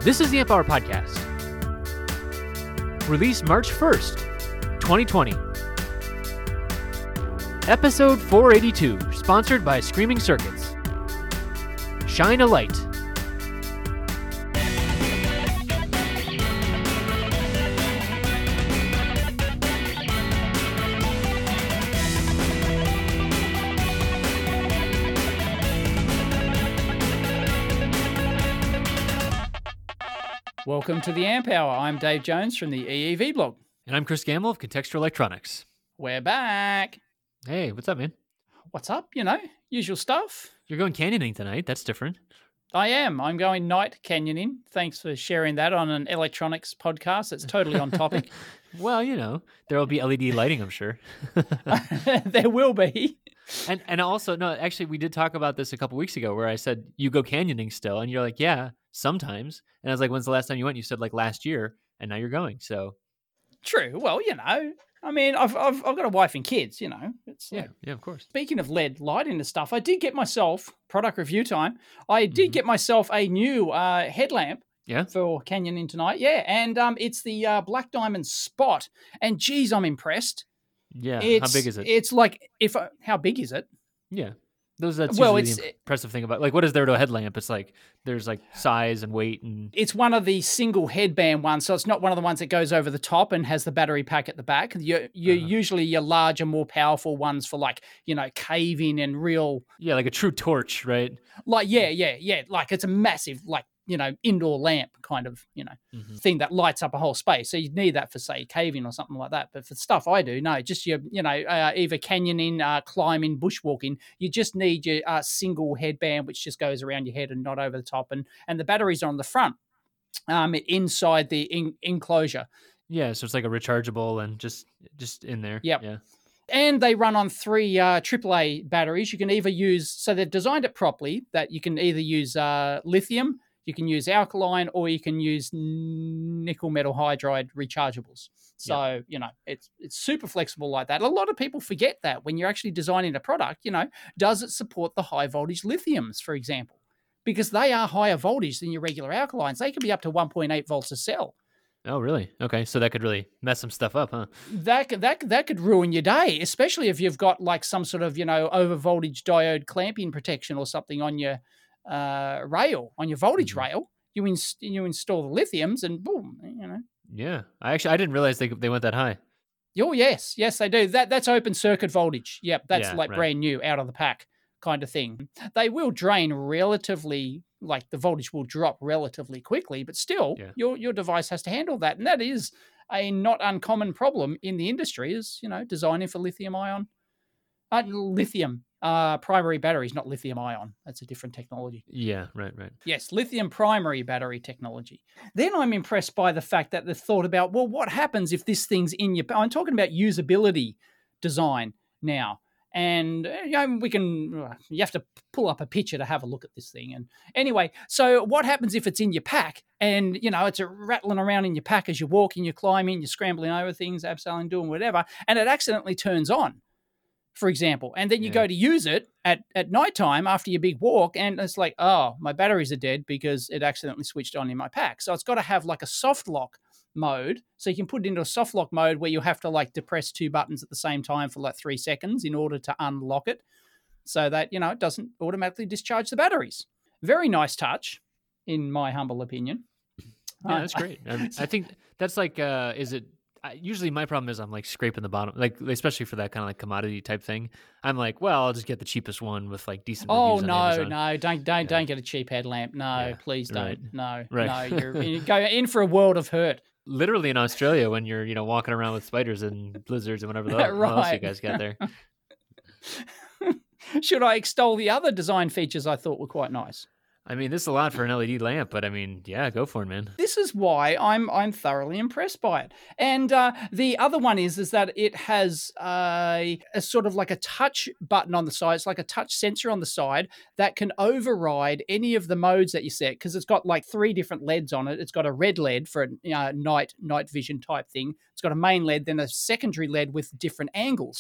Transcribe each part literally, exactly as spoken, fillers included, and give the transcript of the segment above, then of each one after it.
This is the Amp Hour Podcast. Released March first, twenty twenty. Episode four eighty-two, sponsored by Screaming Circuits. Shine a light. Welcome to the Amp Hour. I'm Dave Jones from the E E V blog. And I'm Chris Gamble of Contextual Electronics. We're back. Hey, what's up, man? What's up? You know, usual stuff. You're going canyoning tonight. That's different. I am. I'm going night canyoning. Thanks for sharing that on an electronics podcast. It's totally on topic. Well, you know, there will be L E D lighting, I'm sure. There will be. And and also, no, actually, we did talk about this a couple weeks ago where I said, you go canyoning still. And you're like, yeah, sometimes. And I was like, when's the last time you went? You said like last year. And now you're going. So True. Well, you know, I mean, I've I've, I've got a wife and kids, you know. It's yeah, like, yeah, of course. Speaking of L E D lighting and stuff, I did get myself, product review time, I did Mm-hmm. get myself a new uh, headlamp. Yeah. For canyoning tonight, yeah, and um, it's the uh, Black Diamond Spot, and geez, I'm impressed. Yeah. It's, How big is it? It's like if I, how big is it? Yeah. Those that's Well, usually it's- the impressive thing about like what is there to a headlamp? It's like there's like size and weight and It's one of the single headband ones, so it's not one of the ones that goes over the top and has the battery pack at the back. You you Uh-huh. usually your larger, more powerful ones for like you know caving and real yeah, like a true torch, right? like yeah yeah yeah like it's a massive like you know indoor lamp kind of you know Mhm. thing that lights up a whole space. So you need that for say caving or something like that. But for stuff I do, no, just your you know uh, either canyoning, uh, climbing, bushwalking. You just need your uh, single headband which just goes around your head and not over the top, and and the batteries are on the front, um, inside the in- enclosure. Yeah, so it's like a rechargeable and just just in there. Yep. Yeah. And they run on three uh, triple A batteries. You can either use, so they've designed it properly that you can either use uh, lithium, you can use alkaline, or you can use nickel metal hydride rechargeables. So, you know, it's it's super flexible like that. A lot of people forget that when you're actually designing a product, you know, does it support the high voltage lithiums, for example? Because they are higher voltage than your regular alkalines. They can be up to one point eight volts a cell. Oh, really? Okay, so that could really mess some stuff up, huh? That could, that could- that could ruin your day, especially if you've got like some sort of you know over voltage diode clamping protection or something on your uh, rail, on your voltage Mhm. rail. You ins- you install the lithiums and boom, you know. Yeah. I actually I didn't realize they they went that high. Oh yes, yes they do. That that's open circuit voltage. Yep, that's Yeah, like right. brand new, out of the pack kind of thing. They will drain relatively, like the voltage will drop relatively quickly, but still, Yeah. your your device has to handle that, and that is a not uncommon problem in the industry. Is you know designing for lithium ion, uh, lithium uh, primary batteries, not lithium ion. That's a different technology. Yeah, right, right. Yes, lithium primary battery technology. Then I'm impressed by the fact that they've thought about, well, what happens if this thing's in your... I'm talking about usability design now. And uh, you know, we can... uh, You have to pull up a picture to have a look at this thing. And anyway, so what happens if it's in your pack and, you know, it's a rattling around in your pack as you're walking, you're climbing, you're scrambling over things, abseiling, doing whatever, and it accidentally turns on, for example, and then you Yeah. go to use it at, at nighttime after your big walk, and it's like, oh, my batteries are dead because it accidentally switched on in my pack. So it's got to have like a soft lock mode. So you can put it into a soft lock mode where you have to like depress two buttons at the same time for like three seconds in order to unlock it so that, you know, it doesn't automatically discharge the batteries. Very nice touch, in my humble opinion. Yeah, Uh, that's great. I, mean, I think that's like uh is it I, usually my problem is I'm like scraping the bottom, like especially for that kind of like commodity type thing. I'm like, well, I'll just get the cheapest one with like decent Oh reviews on no, Amazon. no! Don't don't Yeah. don't get a cheap headlamp. No, Yeah, please don't. right. No, Right. no. You're you go in for a world of hurt. Literally in Australia when you're, you know, walking around with spiders and blizzards and whatever the what else you Right. guys got there. Should I extol the other design features I thought were quite nice? I mean, this is a lot for an L E D lamp, but I mean, yeah, go for it, man. This is why I'm I'm thoroughly impressed by it. And uh, the other one is is that it has a, a sort of like a touch button on the side. It's like a touch sensor on the side that can override any of the modes that you set, because it's got like three different L E Ds on it. It's got a red L E D for a uh, night night vision type thing. It's got a main L E D, then a secondary L E D with different angles.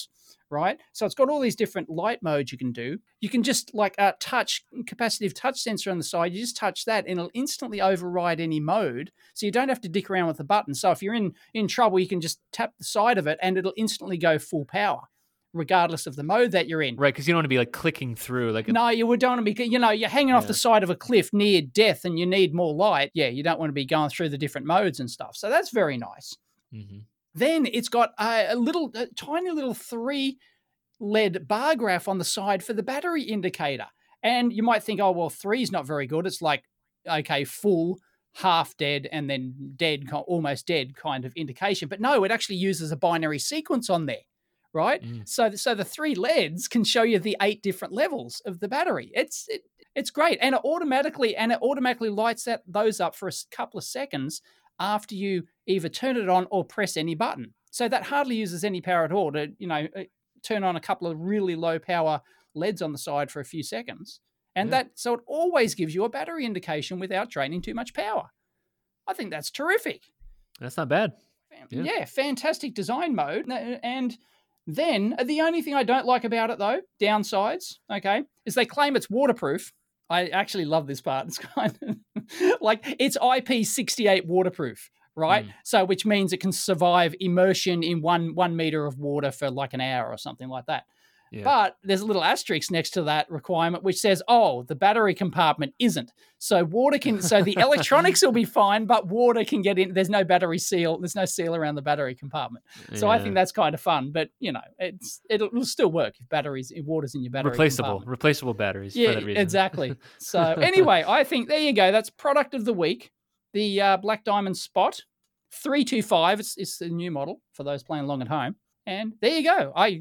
right? So it's got all these different light modes you can do. You can just like a touch capacitive touch sensor on the side. You just touch that and it'll instantly override any mode. So you don't have to dick around with the button. So if you're in, in trouble, you can just tap the side of it and it'll instantly go full power, regardless of the mode that you're in. Right, because you don't want to be like clicking through. Like a- No, you would don't want to be, you know, you're hanging off Yeah. the side of a cliff near death and you need more light. Yeah, you don't want to be going through the different modes and stuff. So that's very nice. Mhm. Then it's got a, a little, a tiny little three L E D bar graph on the side for the battery indicator. And you might think, oh, well, three is not very good. It's like, okay, full, half dead, and then dead, almost dead kind of indication. But no, it actually uses a binary sequence on there, right? Mm. So, so the three L E Ds can show you the eight different levels of the battery. It's it, it's great, and it automatically and it automatically lights that those up for a couple of seconds after you either turn it on or press any button. So that hardly uses any power at all to, you know, turn on a couple of really low power L E Ds on the side for a few seconds. And Yeah. that, so it always gives you a battery indication without draining too much power. I think that's terrific. That's not bad. Yeah, Yeah. fantastic design mode. And then the only thing I don't like about it, though, downsides, okay, is they claim it's waterproof. I actually love this part. It's kind of like it's I P sixty-eight waterproof, right? Mm. So which means it can survive immersion in one one meter of water for like an hour or something like that. Yeah. But there's a little asterisk next to that requirement which says, oh, the battery compartment isn't. So water can, so the electronics will be fine, but water can get in. There's no battery seal. There's no seal around the battery compartment. So I Yeah. think that's kind of fun. But, you know, it's it'll, it'll still work if batteries, if water's in your battery replaceable, compartment. replaceable batteries Yeah, for that reason. exactly. So anyway, I think there you go. That's product of the week. The uh, Black Diamond Spot three two five. It's, it's the new model for those playing along at home. And there you go. I...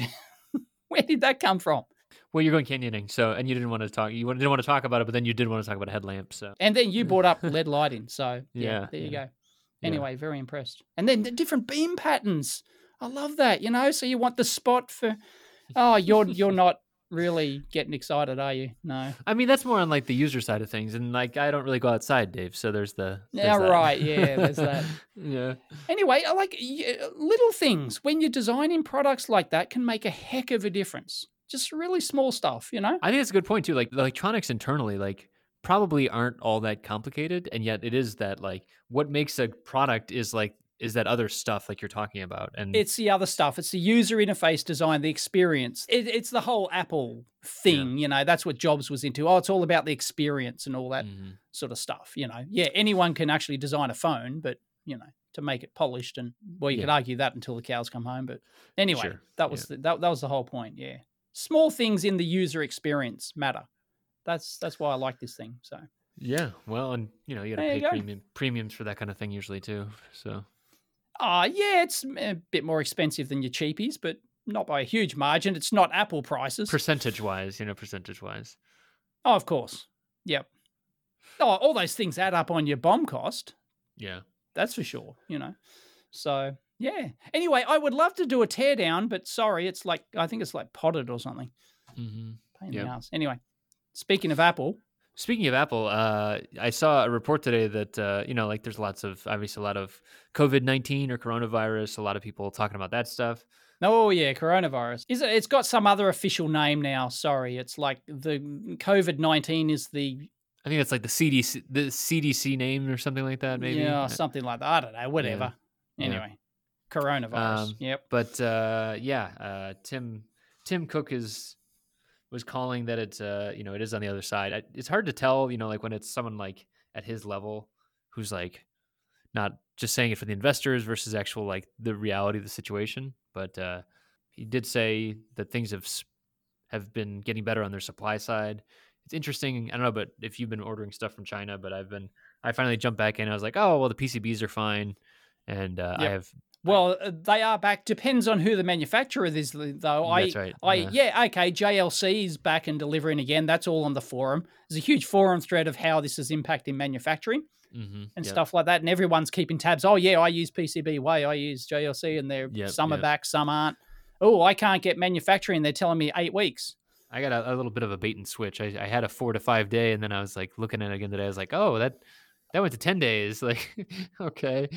Where did that come from? Well, you're going canyoning, so and you didn't want to talk. You didn't want to talk about it, but then you did want to talk about a headlamp. So And then you brought up L E D lighting. So yeah, Yeah, there you yeah. go. Anyway, very impressed. And then the different beam patterns. I love that, you know. So you want the Spot for oh, you're you're not really getting excited, are you? No. I mean, that's more on like the user side of things, and like I don't really go outside, Dave. So there's the there's Yeah, that. right. Yeah, there's that. Yeah. Anyway, I like y- little things when you're designing products like that can make a heck of a difference. Just really small stuff, you know? I think it's a good point too. Like the electronics internally, like probably aren't all that complicated, and yet it is that like what makes a product is like is that other stuff like you're talking about, and It's the other stuff. It's the user interface design, the experience. It, it's the whole Apple thing, you know. That's what Jobs was into. Oh, it's all about the experience and all that Mhm. sort of stuff, you know. Yeah, anyone can actually design a phone, but, you know, to make it polished and, well, you Yeah. could argue that until the cows come home. But anyway, Sure, that was the, that, that was the whole point, yeah. Small things in the user experience matter. That's that's why I like this thing, so. yeah. Well, and you know you got to There pay you go. premium premiums for that kind of thing usually too. So Ah, yeah, it's a bit more expensive than your cheapies, but not by a huge margin. It's not Apple prices. percentage wise, you know, percentage wise. Oh, of course. Yep. Oh, all those things add up on your bomb cost. Yeah. That's for sure, you know. So, yeah. Anyway, I would love to do a teardown, but sorry, it's like, I think it's like potted or something. Mm-hmm. Pain in the Yep. ass. Anyway, speaking of Apple, Speaking of Apple, uh, I saw a report today that, uh, you know, like there's lots of, obviously a lot of COVID nineteen or coronavirus, a lot of people talking about that stuff. oh yeah, coronavirus. Is it? It's got some other official name now. Sorry, it's like the COVID nineteen is the I think it's like the C D C, the C D C name or something like that, maybe. yeah Uh, something like that. I don't know. Whatever. Yeah. Anyway, coronavirus. Um, Yep. But uh, yeah, uh, Tim Tim Cook is was calling that it's uh, you know, it is on the other side. I, it's hard to tell, you know, like when it's someone like at his level who's like not just saying it for the investors versus actual like the reality of the situation. But uh, he did say that things have s- have been getting better on their supply side. It's interesting. I don't know, but if you've been ordering stuff from China, but I've been, I finally jumped back in. I was like, oh, well, the P C Bs are fine. And uh, I Yep. have, Well, uh, they are back. Depends on who the manufacturer is, though. I, that's right. I, yeah. yeah, okay. J L C is back and delivering again. That's all on the forum. There's a huge forum thread of how this is impacting manufacturing Mm-hmm. and Yep. stuff like that, and everyone's keeping tabs. Oh yeah, I use P C B way, I use J L C, and they're Yep, some are yep. back, some aren't. Oh, I can't get manufacturing. They're telling me eight weeks. I got a, a little bit of a bait and switch. I, I had a four to five day, and then I was like looking at it again today. I was like, oh, that that went to ten days. Like, okay,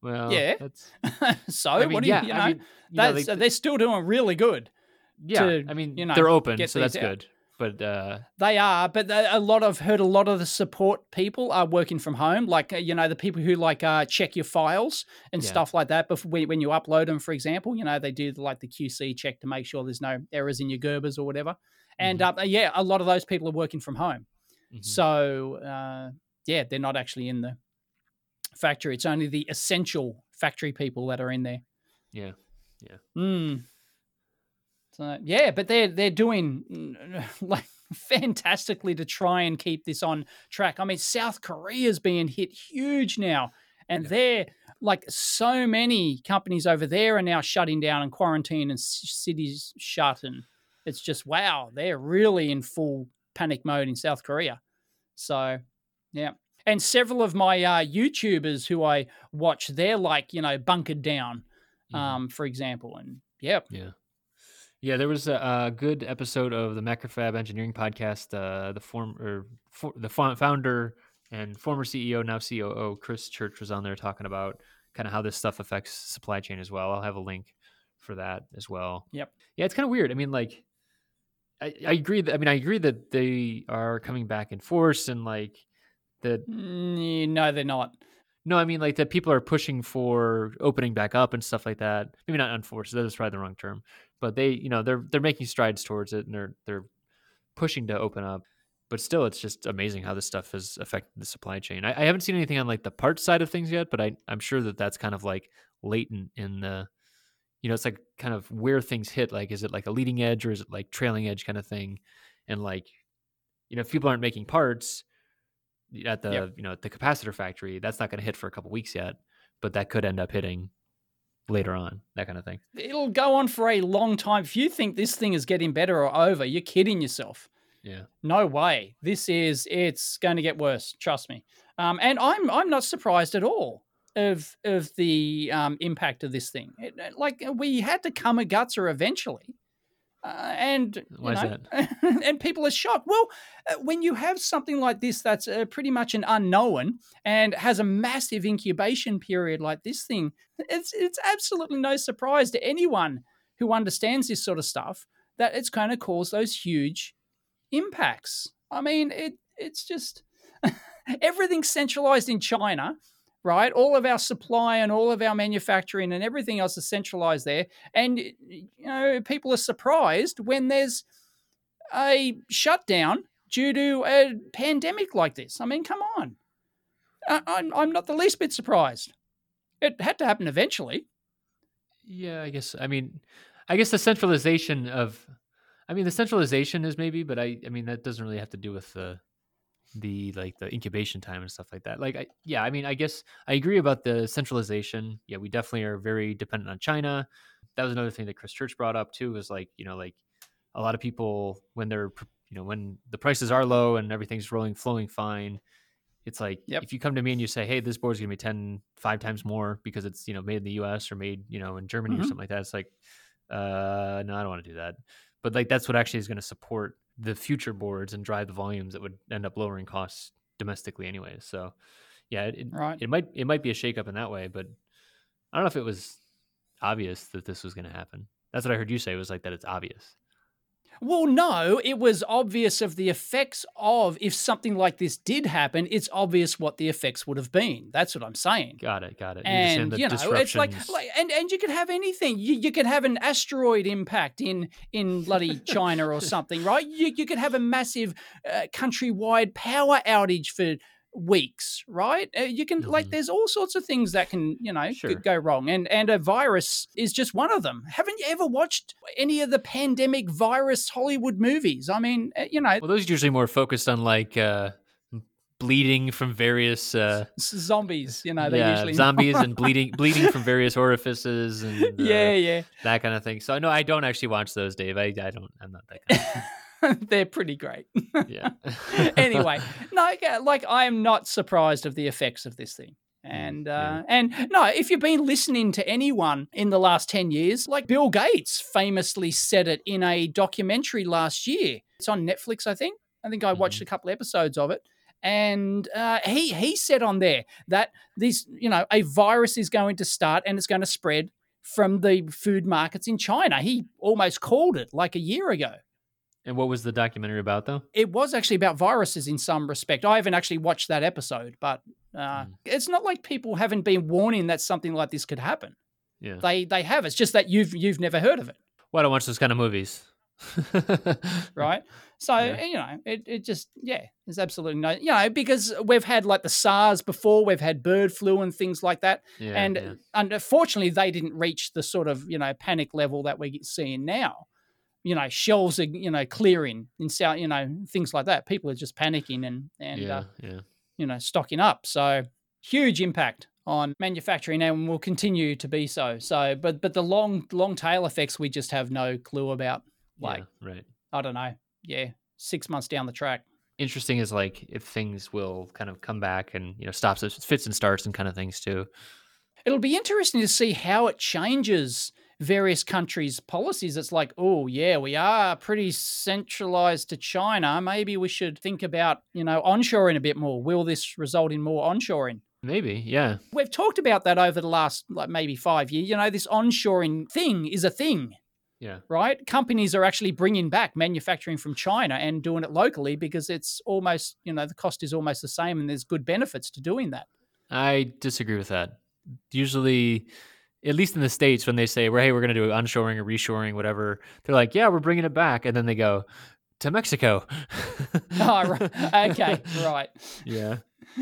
Well, Yeah. that's. So I mean, what do you, yeah. you know, I mean, you know, that's, they, they're still doing really good. yeah. to, I mean, you know, they're open, get so these that's out. good. But uh, They are, but a lot of heard a lot of the support people are working from home. Like, uh, you know, the people who like uh, check your files and Yeah. stuff like that. Before when you upload them, for example, you know, they do like the Q C check to make sure there's no errors in your Gerbers or whatever. And Mhm. uh, yeah, a lot of those people are working from home. Mhm. So uh, yeah, they're not actually in the factory. It's only the essential factory people that are in there. yeah, yeah. Mm. So yeah, but they're they're doing like fantastically to try and keep this on track. I mean, South Korea's being hit huge now, and Yeah. they're like so many companies over there are now shutting down and quarantine and c- cities shut, and it's just wow, they're really in full panic mode in South Korea. So yeah. And several of my uh, YouTubers who I watch, they're like, you know, bunkered down, Mhm. um, for example. And yep. Yeah. Yeah, there was a, a good episode of the Macrofab Engineering Podcast. Uh, the form or for, the fo- founder and former C E O, now C O O, Chris Church was on there talking about kind of how this stuff affects supply chain as well. I'll have a link for that as well. Yep. Yeah, it's kind of weird. I mean, like, I, I agree. That, I mean, I agree that they are coming back in force and like that. Mm, no, they're not. No, I mean like that people are pushing for opening back up and stuff like that. Maybe not unforced. That is probably the wrong term. But they, you know, they're they're making strides towards it and they're they're pushing to open up. But still, it's just amazing how this stuff has affected the supply chain. I, I haven't seen anything on like the parts side of things yet, but I I'm sure that that's kind of like latent in the, you know, it's like kind of where things hit. Like, is it like a leading edge or is it like trailing edge kind of thing? And like, you know, if people aren't making parts at the Yep. you know at the capacitor factory, that's not going to hit for a couple weeks yet, but that could end up hitting later on, that kind of thing. It'll go on for a long time. If you think this thing is getting better or over, you're kidding yourself. Yeah. No way. This is, it's going to get worse. Trust me. Um, and I'm, I'm not surprised at all of, of the um, impact of this thing. It, like we had to come a gutser eventually. Uh, and you Why is know, that? and people are shocked. Well, uh, when you have something like this that's uh, pretty much an unknown and has a massive incubation period like this thing, it's it's absolutely no surprise to anyone who understands this sort of stuff that it's going to cause those huge impacts. I mean, it it's just everything's centralized in China. Right, all of our supply and all of our manufacturing and everything else is centralized there, and you know people are surprised when there's a shutdown due to a pandemic like this. I mean, come on, I, I'm I'm not the least bit surprised. It had to happen eventually. Yeah, I guess. I mean, I guess the centralization of, I mean, the centralization is maybe, but I, I mean, that doesn't really have to do with the, the like the incubation time and stuff like that. Like, I, yeah, I mean, I guess I agree about the centralization. Yeah, we definitely are very dependent on China. That was another thing that Chris Church brought up too. Was like, you know, like a lot of people when they're, you know, when the prices are low and everything's rolling, flowing fine. It's like, Yep. if you come to me and you say, hey, this board's going to be ten, five times more because it's, you know, made in the U S or made, you know, in Germany Mhm. or something like that. It's like, uh, no, I don't want to do that. But like, that's what actually is going to support the future boards and drive the volumes that would end up lowering costs domestically anyway. So yeah, it, Right. it might, it might be a shakeup in that way, but I don't know if it was obvious that this was going to happen. That's what I heard you say, was like that it's obvious. Well, no, it was obvious of the effects of if something like this did happen, it's obvious what the effects would have been. That's what I'm saying. Got it. Got it. And the you know, it's like, disruptions- like, and and you could have anything. You you could have an asteroid impact in in bloody China or something, right? You you could have a massive uh, countrywide power outage for weeks, right? Uh, you can like, Mhm. there's all sorts of things that can, you know, Sure. could go wrong, and and a virus is just one of them. Haven't you ever watched any of the pandemic virus Hollywood movies? I mean, uh, you know, Well, those are usually more focused on like uh, bleeding from various uh, s- zombies. You know, they yeah, usually zombies and bleeding bleeding from various orifices and uh, yeah, yeah. that kind of thing. So I know I don't actually watch those, Dave. I, I don't. I'm not that kind of They're pretty great. yeah. Anyway, no, yeah, like I am not surprised of the effects of this thing. And uh, and no, if you've been listening to anyone in the last ten years, like Bill Gates famously said it in a documentary last year. It's on Netflix, I think. I think I watched Mhm. a couple episodes of it. And uh, he he said on there that this, you know, a virus is going to start and it's going to spread from the food markets in China. He almost called it like a year ago. And what was the documentary about, though? It was actually about viruses in some respect. I haven't actually watched that episode, but uh, mm. it's not like people haven't been warning that something like this could happen. Yeah, they they have. It's just that you've you've never heard of it. Well, I don't watch those kind of movies. Right? So, yeah. you know, it, it just, yeah, there's absolutely no, you know, because we've had like the SARS before, we've had bird flu and things like that. Yeah, and yeah. unfortunately, they didn't reach the sort of, you know, panic level that we're seeing now. You know, shelves are, you know, clearing in South, you know, things like that. People are just panicking and, and yeah, uh, yeah. you know, stocking up. So huge impact on manufacturing and will continue to be so. So, but but the long, long tail effects, we just have no clue about. Like, yeah, right. I don't know. Yeah, six months down the track. Interesting is like if things will kind of come back and, you know, stops, fits and starts and kind of things too. It'll be interesting to see how it changes various countries' policies. It's like, oh, yeah, we are pretty centralized to China. Maybe we should think about, you know, onshoring a bit more. Will this result in more onshoring? Maybe, yeah. We've talked about that over the last, like, maybe five years. You know, this onshoring thing is a thing. Yeah. Right? Companies are actually bringing back manufacturing from China and doing it locally because it's almost, you know, the cost is almost the same and there's good benefits to doing that. I disagree with that. Usually, at least in the States, when they say, well, hey, we're going to do onshoring or reshoring, whatever, they're like, yeah, we're bringing it back. And then they go to Mexico. Oh, right. Okay. Right. Yeah.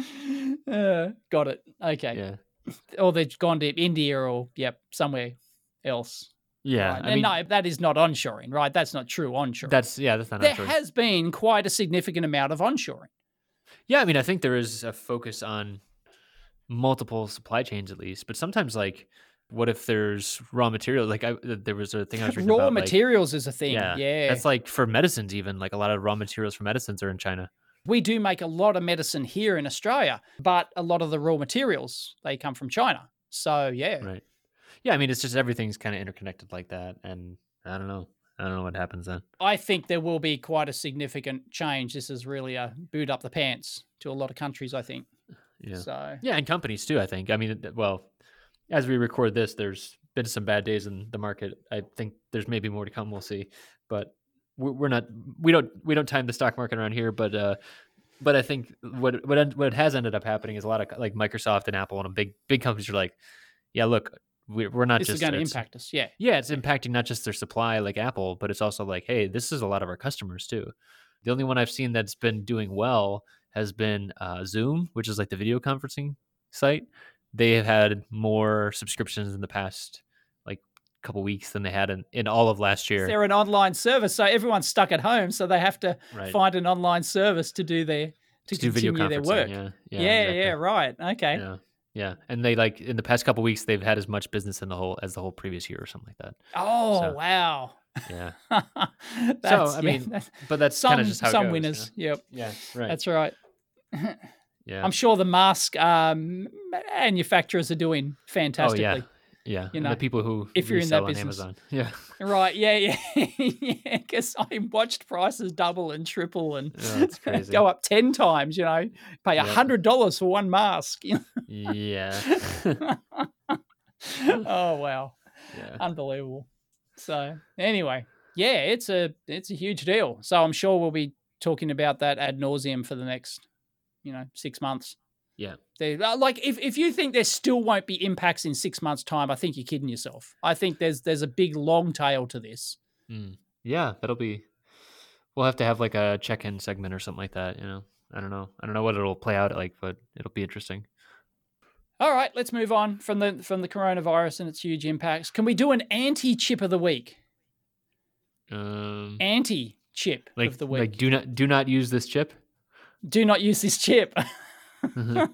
Uh, got it. Okay. Yeah. Or they've gone to India or, yep, somewhere else. Yeah. Right. I and mean, no, that is not onshoring, right? That's not true onshoring. That's, yeah, that's not there onshoring. There has been quite a significant amount of onshoring. Yeah. I mean, I think there is a focus on multiple supply chains at least, but sometimes like, what if there's raw materials? Like I, there was a thing I was reading raw about. Raw materials like, is a thing. Yeah. yeah. That's like for medicines, even like a lot of raw materials for medicines are in China. We do make a lot of medicine here in Australia, but a lot of the raw materials, they come from China. So, yeah. Right. Yeah, I mean, it's just everything's kind of interconnected like that. And I don't know. I don't know what happens then. I think there will be quite a significant change. This is really a boot up the pants to a lot of countries, I think. Yeah. So. Yeah, and companies too, I think. I mean, well, as we record this, there's been some bad days in the market. I think there's maybe more to come. We'll see. But we're not, we don't, we don't time the stock market around here. But, uh, but I think what, what, what has ended up happening is a lot of like Microsoft and Apple and big, big companies are like, yeah, look, we're not this just is going to impact us. Yeah. Yeah. It's impacting not just their supply like Apple, but it's also like, hey, this is a lot of our customers too. The only one I've seen that's been doing well has been uh, Zoom, which is like the video conferencing site. They have had more subscriptions in the past like couple weeks than they had in, in all of last year. They're an online service, so everyone's stuck at home, so they have to right. find an online service to do their to, to continue do video their work. Yeah, yeah, yeah, exactly. yeah, right. Okay. Yeah. Yeah, and they like in the past couple weeks they've had as much business in the whole as the whole previous year or something like that. Oh so, wow! Yeah. so I mean, yeah, but that's some kind of just how some it goes, winners. You know? Yep. Yeah. Right. That's right. Yeah. I'm sure the mask um, manufacturers are doing fantastically. Oh yeah. Yeah, you know, and the people who if you're in that on business. Amazon. Yeah. Right. Yeah. Yeah. Yeah. Because I watched prices double and triple and oh, crazy. go up ten times. You know, pay a hundred dollars for one mask. Yeah. Oh wow. Yeah. Unbelievable. So anyway, yeah, it's a it's a huge deal. So I'm sure we'll be talking about that ad nauseum for the next, you know, six months. Yeah. They, like if, if you think there still won't be impacts in six months' time, I think you're kidding yourself. I think there's there's a big long tail to this. Mm. Yeah, that'll be. We'll have to have like a check-in segment or something like that. You know, I don't know. I don't know what it'll play out like, but it'll be interesting. All right, let's move on from the from the coronavirus and its huge impacts. Can we do an anti-chip of the week? Um, anti-chip like, of the week. Like do not do not use this chip. Do not use this chip. Mm-hmm.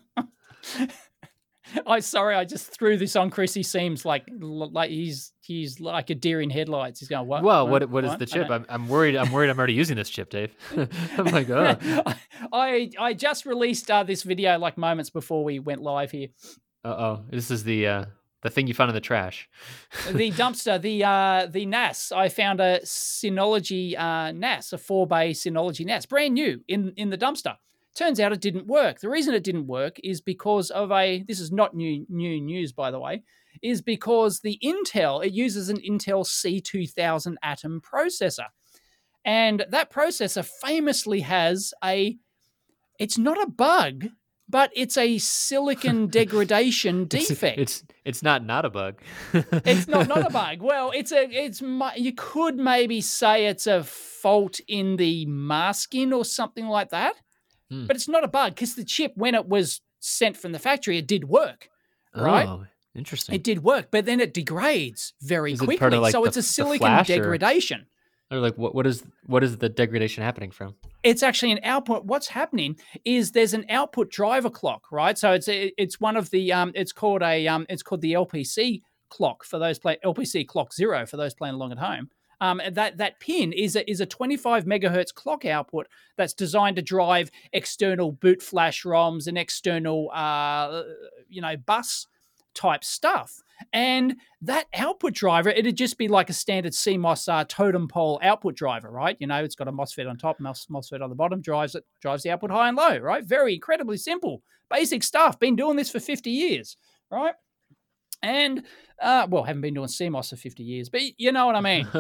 I sorry, I just threw this on Chris. He seems like like he's he's like a deer in headlights. He's going, what? Well, what, what, what is the chip? I'm I'm worried. I'm worried. I'm already using this chip, Dave. I'm like, oh. I I just released uh, this video like moments before we went live here. Uh oh, this is the uh, the thing you found in the trash. The dumpster, the uh, the N A S. I found a Synology uh, N A S, a four bay Synology N A S, brand new in in the dumpster. Turns out it didn't work. The reason it didn't work is because of a, this is not new new news, by the way, is because the Intel, it uses an Intel C two thousand Atom processor. And that processor famously has a, it's not a bug, but it's a silicon degradation defect. It's, it's it's not not a bug. It's not not a bug. Well, it's a it's you could maybe say it's a fault in the masking or something like that. Hmm. But it's not a bug because the chip, when it was sent from the factory, it did work, right? Oh, interesting. It did work, but then it degrades very is quickly. It part of like so the, it's a silicon degradation. Or, or like what what is what is the degradation happening from? It's actually an output. What's happening is there's an output driver clock, right? So it's it's one of the um it's called a um it's called the L P C clock for those play L P C clock zero for those playing along at home. Um, that that pin is a, is a twenty-five megahertz clock output that's designed to drive external boot flash ROMs and external, uh, you know, bus type stuff. And that output driver, it'd just be like a standard C MOS uh, totem pole output driver, right? You know, it's got a MOSFET on top, MOSFET on the bottom, drives it, drives the output high and low, right? Very incredibly simple, basic stuff. Been doing this for fifty years, right? And, uh, well, haven't been doing C MOS for fifty years, but you know what I mean.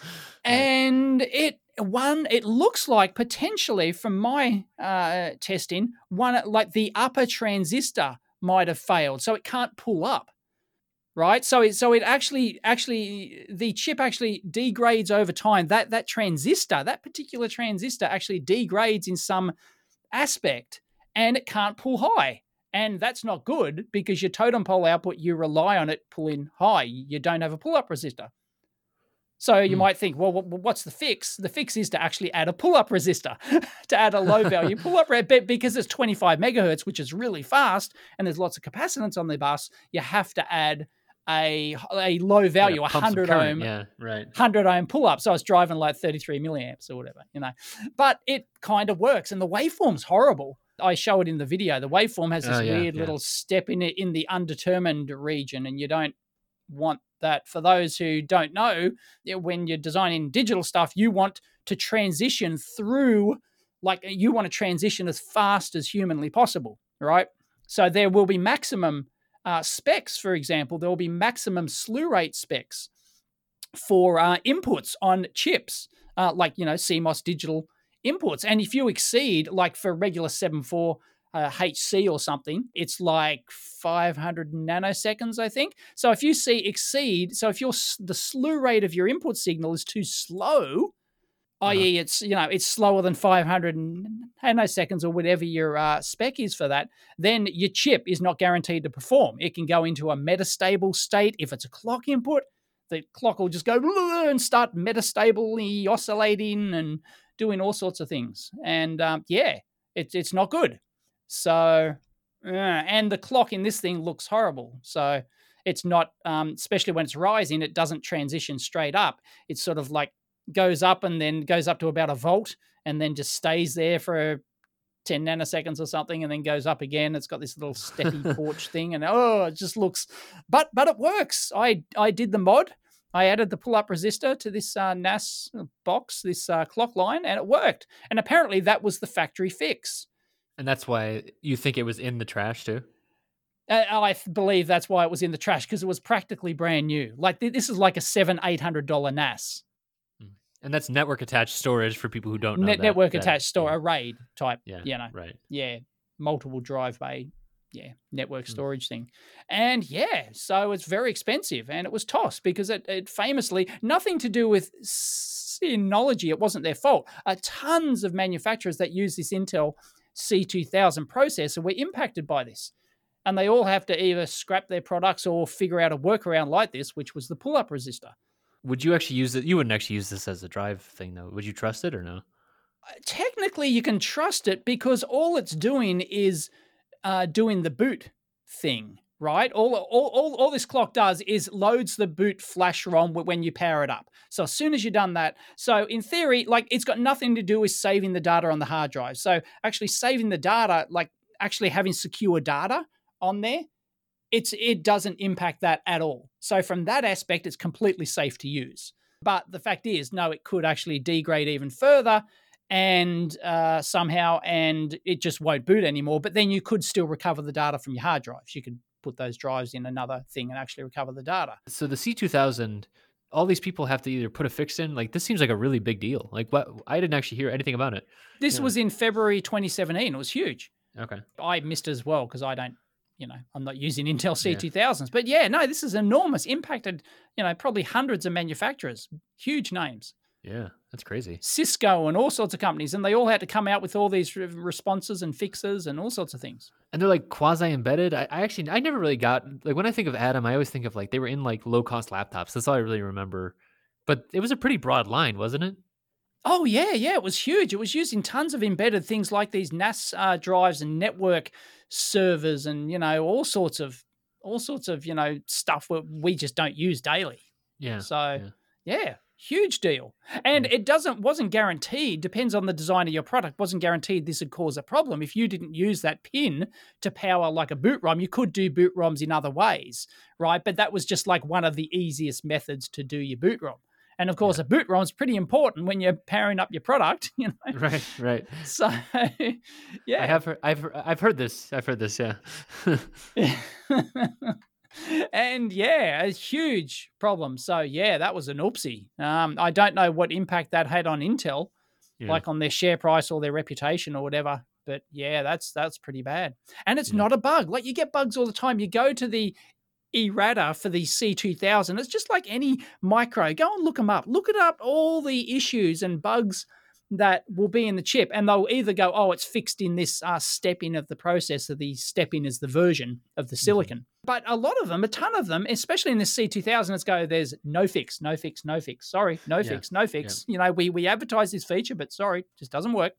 And it, one, it looks like potentially from my uh, testing, one, like the upper transistor might have failed. So it can't pull up, right? So it, so it actually, actually, the chip actually degrades over time. That, that transistor, that particular transistor actually degrades in some aspect and it can't pull high. And that's not good because your totem pole output, you rely on it pulling high. You don't have a pull-up resistor. So you mm. might think, well, what's the fix? The fix is to actually add a pull-up resistor, to add a low-value pull-up. But because it's twenty-five megahertz, which is really fast, and there's lots of capacitance on the bus, you have to add a, a low-value, yeah, one hundred ohm, yeah, right. one hundred ohm pull-up. So I was driving like thirty-three milliamps or whatever, you know. But it kind of works, and the waveform's horrible. I show it in the video. The waveform has this oh, yeah, weird yeah. little step in it in the undetermined region, and you don't want that. For those who don't know, when you're designing digital stuff, you want to transition through, like you want to transition as fast as humanly possible, right? So there will be maximum uh, specs, for example, there will be maximum slew rate specs for uh, inputs on chips, uh, like, you know, C MOS digital inputs. And if you exceed, like for regular seven four uh, H C or something, it's like five hundred nanoseconds, I think. So if you see exceed, so if your the slew rate of your input signal is too slow, uh-huh. that is it's, you know, it's slower than five hundred nanoseconds or whatever your uh, spec is for that, then your chip is not guaranteed to perform. It can go into a metastable state. If it's a clock input, the clock will just go and start metastably oscillating and doing all sorts of things. And um, yeah, it's it's not good. So, uh, and the clock in this thing looks horrible. So it's not, um, especially when it's rising, it doesn't transition straight up. It's sort of like goes up and then goes up to about a volt and then just stays there for ten nanoseconds or something and then goes up again. It's got this little steppy porch thing and oh, it just looks, but but it works. I, I did the mod. I added the pull-up resistor to this uh, N A S box, this uh, clock line, and it worked. And apparently that was the factory fix. And that's why you think it was in the trash too? Uh, I believe that's why it was in the trash, because it was practically brand new. Like this is like a seven, eight hundred dollar N A S. And that's network attached storage for people who don't know. Net- that, network that, attached store, yeah. a RAID type. Yeah, you know, right. Yeah, multiple drive bay. Yeah, network storage mm. thing. And yeah, so it's very expensive and it was tossed because it, it famously, nothing to do with Synology, it wasn't their fault. Uh, tons of manufacturers that use this Intel C two thousand processor were impacted by this. And they all have to either scrap their products or figure out a workaround like this, which was the pull-up resistor. Would you actually use it? You wouldn't actually use this as a drive thing though. Would you trust it or no? Technically, you can trust it because all it's doing is Uh, doing the boot thing, right? All, all, all, all this clock does is loads the boot flash ROM when you power it up. So as soon as you've done that, so in theory, like it's got nothing to do with saving the data on the hard drive. So actually saving the data, like actually having secure data on there, it's it doesn't impact that at all. So from that aspect, it's completely safe to use. But the fact is, no, it could actually degrade even further. and uh, somehow, and it just won't boot anymore. But then you could still recover the data from your hard drives. You could put those drives in another thing and actually recover the data. So the C two thousand, all these people have to either put a fix in. Like, this seems like a really big deal. Like, what? I didn't actually hear anything about it. This Yeah. was in February twenty seventeen. It was huge. Okay. I missed it as well because I don't, you know, I'm not using Intel C two thousands. But yeah, no, this is enormous. Impacted, you know, probably hundreds of manufacturers, huge names. Yeah, that's crazy. Cisco and all sorts of companies, and they all had to come out with all these re- responses and fixes and all sorts of things. And they're like quasi-embedded. I, I actually, I never really got, like, when I think of Atom, I always think of like they were in like low-cost laptops. That's all I really remember. But it was a pretty broad line, wasn't it? Oh, yeah, yeah. It was huge. It was used in tons of embedded things like these N A S uh, drives and network servers and, you know, all sorts of, all sorts of, you know, stuff that we just don't use daily. Yeah. So, yeah. yeah, huge deal. And it doesn't, wasn't guaranteed, depends on the design of your product, wasn't guaranteed this would cause a problem. If you didn't use that pin to power like a boot ROM, you could do boot ROMs in other ways, right? But that was just like one of the easiest methods to do your boot ROM. And of course, yeah. a boot ROM is pretty important when you're powering up your product, you know. Right, right. So, yeah, I have heard, I've I've heard this. I've heard this. Yeah. And yeah, a huge problem. So yeah, that was an oopsie. Um, I don't know what impact that had on Intel, yeah. like on their share price or their reputation or whatever. But yeah, that's that's pretty bad. And it's yeah. not a bug. Like you get bugs all the time. You go to the errata for the C two thousand. It's just like any micro. Go and look them up. Look it up, all the issues and bugs that will be in the chip. And they'll either go, oh, it's fixed in this uh, step in of the processor. The step in is the version of the silicon. Mm-hmm. But a lot of them, a ton of them, especially in the C two thousand, let's go, there's no fix, no fix, no fix. Sorry, no yeah. fix, no fix. Yeah. You know, we we advertise this feature, but sorry, just doesn't work.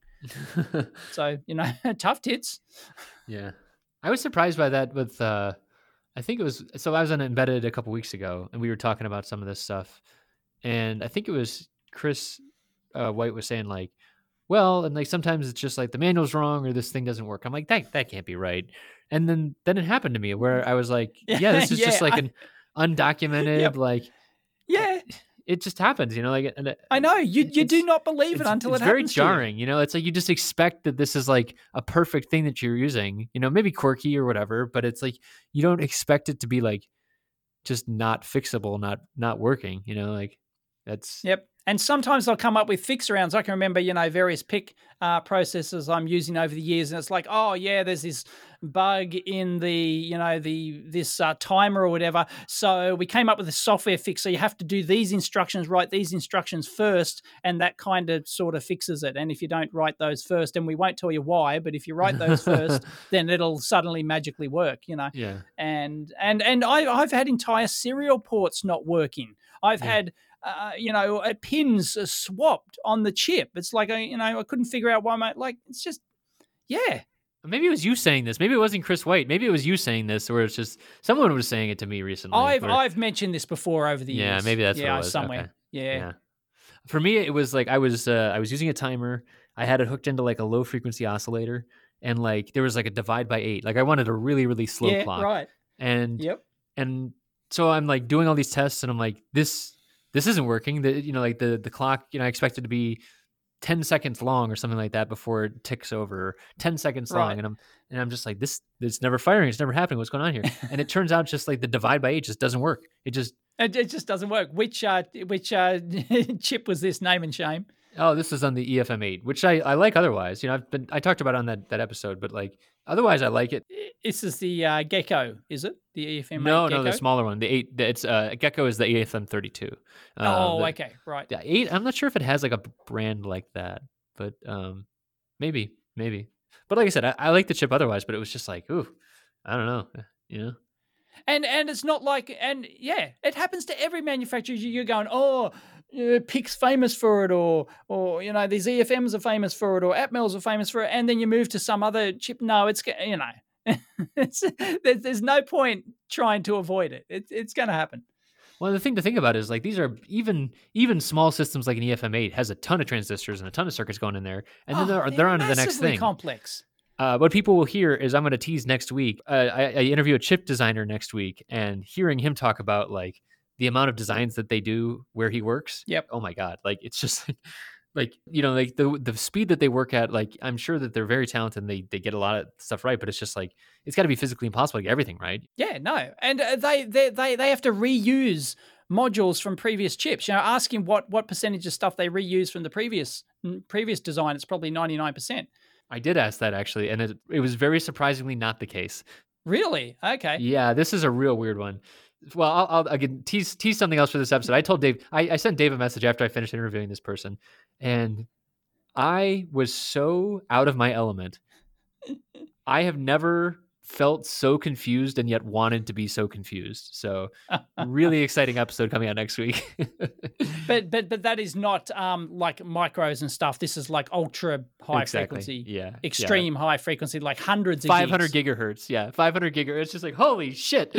So, you know, tough tits. Yeah. I was surprised by that with... Uh... I think it was, so I was on Embedded a couple weeks ago and we were talking about some of this stuff. And I think it was Chris uh, White was saying like, well, and like sometimes it's just like the manual's wrong or this thing doesn't work. I'm like, that that can't be right. And then then it happened to me where I was like, yeah, this is yeah, just like I, an undocumented, yep. like, yeah, it just happens, you know, like, and I know you, you do not believe it until it's it very happens. It's very jarring, you. you know, it's like, you just expect that this is like a perfect thing that you're using, you know, maybe quirky or whatever, but it's like, you don't expect it to be like, just not fixable, not, not working, you know, like that's. Yep. And sometimes they'll come up with fix arounds. I can remember, you know, various pick uh, processors I'm using over the years, and it's like, oh yeah, there's this bug in the, you know, the this uh, timer or whatever. So we came up with a software fix. So you have to do these instructions, write these instructions first, and that kind of sort of fixes it. And if you don't write those first, and we won't tell you why, but if you write those first, then it'll suddenly magically work, you know. Yeah. And and and I, I've had entire serial ports not working. I've yeah. had. Uh, you know, uh, pins are swapped on the chip. It's like, I, you know, I couldn't figure out why my, like, it's just, yeah. Maybe it was you saying this. Maybe it wasn't Chris White. Maybe it was you saying this, or it's just someone was saying it to me recently. I've where, I've mentioned this before over the yeah, years. Maybe that's yeah, what it was. somewhere. Okay. Yeah. yeah. For me, it was like I was uh, I was using a timer. I had it hooked into like a low frequency oscillator, and like there was like a divide by eight. Like I wanted a really really slow yeah, clock. Right. And yep. And so I'm like doing all these tests, and I'm like this. This isn't working. The you know like the the clock you know I expect it to be ten seconds long or something like that before it ticks over. ten seconds long, right. and I'm and I'm just like this. It's never firing. It's never happening. What's going on here? And it turns out just like the divide by eight just doesn't work. It just it, it just doesn't work. Which uh which uh chip was this? Name and shame. Oh, this is on the E F M eight, which I, I like otherwise. You know, I've been I talked about it on that, that episode, but like otherwise I like it. This is the uh, Gecko, is it? The E F M eight No, Gecko? no, the smaller one. The eight. The, it's uh, Gecko is the E F M thirty-two. Uh, oh, the, okay, right. The eight. I'm not sure if it has like a brand like that, but um, maybe, maybe. But like I said, I, I like the chip otherwise. But it was just like, ooh, I don't know, you know. And and it's not like, and yeah, it happens to every manufacturer. You're going, oh, uh, Pic's famous for it, or or you know these E F Ms are famous for it, or Atmels are famous for it, and then you move to some other chip. No, it's you know, it's, there's, there's no point trying to avoid it. It's it's going to happen. Well, the thing to think about is like these are even even small systems like an E F M eight has a ton of transistors and a ton of circuits going in there, and then oh, they're they're on to the next thing. Complex. Uh, what people will hear is I'm going to tease next week. Uh, I, I interview a chip designer next week, and hearing him talk about like the amount of designs that they do where he works. Yep. Oh my God. Like it's just like Like, you know, like the the speed that they work at, like I'm sure that they're very talented and they they get a lot of stuff right, but it's just like it's got to be physically impossible to get everything right. Yeah, no, and uh, they, they they they have to reuse modules from previous chips. You know, asking what what percentage of stuff they reuse from the previous previous design, it's probably ninety-nine percent. I did ask that actually, and it it was very surprisingly not the case. Really? Okay. Yeah, this is a real weird one. Well, I'll, I'll again tease tease something else for this episode. I told Dave, I, I sent Dave a message after I finished interviewing this person, and I was so out of my element. I have never felt so confused and yet wanted to be so confused. So really exciting episode coming out next week. but but but that is not um like micros and stuff. This is like ultra high exactly. frequency. Yeah. Extreme yeah. high frequency, like hundreds of five hundred gigs. gigahertz. Yeah. five hundred gigahertz. It's just like, holy shit.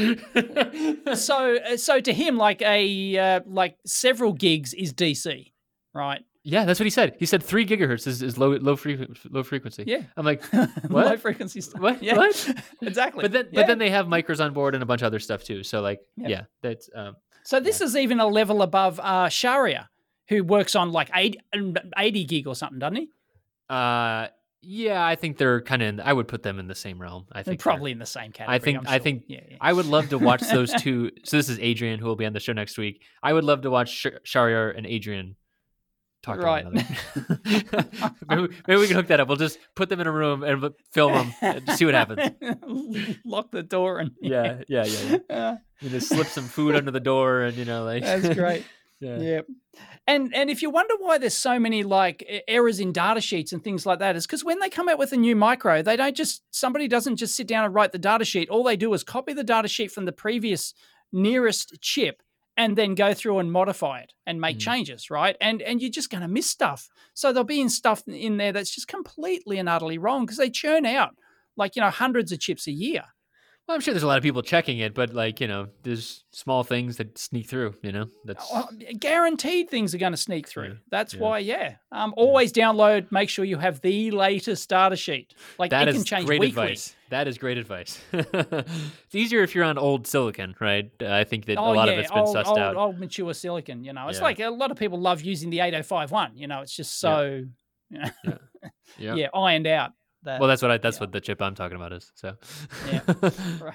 so so to him, like a uh, like several gigs is D C, right? Yeah, that's what he said. He said three gigahertz is, is low low free, low frequency. Yeah, I'm like, what? Low frequency stuff. What? Yeah. What? Exactly. But then, yeah. but then they have micros on board and a bunch of other stuff too. So like, yeah, Yeah. that's. Um, so this yeah. is even a level above uh, Sharia, who works on like eighty, eighty gig or something, doesn't he? Uh, yeah, I think they're kind of. I would put them in the same realm. I think they're probably in the same category. I think. I'm I sure. think. Yeah, yeah. I would love to watch those two. So this is Adrian, who will be on the show next week. I would love to watch Sh- Shahryar and Adrian talk to right. one another. maybe, maybe we can hook that up. We'll just put them in a room and film them and see what happens. Lock the door and yeah, yeah, yeah. yeah. Uh, You just slip some food under the door, and you know, like that's great. yeah. yeah. And and if you wonder why there's so many like errors in data sheets and things like that, it's because when they come out with a new micro, they don't just somebody doesn't just sit down and write the data sheet. All they do is copy the data sheet from the previous nearest chip and then go through and modify it and make mm. changes, right? And and you're just going to miss stuff. So there'll be in stuff in there that's just completely and utterly wrong because they churn out like, you know, hundreds of chips a year. Well, I'm sure there's a lot of people checking it, but like, you know, there's small things that sneak through, you know, that's well, guaranteed things are going to sneak through. Yeah. That's yeah. why, yeah. Um, always yeah. download, make sure you have the latest data sheet. Like that it is can change great weekly. Advice. That is great advice. It's easier if you're on old silicon, right? Uh, I think that oh, a lot yeah. of it's been old, sussed old, out. Old mature silicon, you know. It's yeah. like a lot of people love using the eight oh five one, you know, it's just so, yeah, you know, yeah. yeah. yeah, ironed out. That, well, that's what I, that's yeah. what the chip I'm talking about is. So, yeah, right.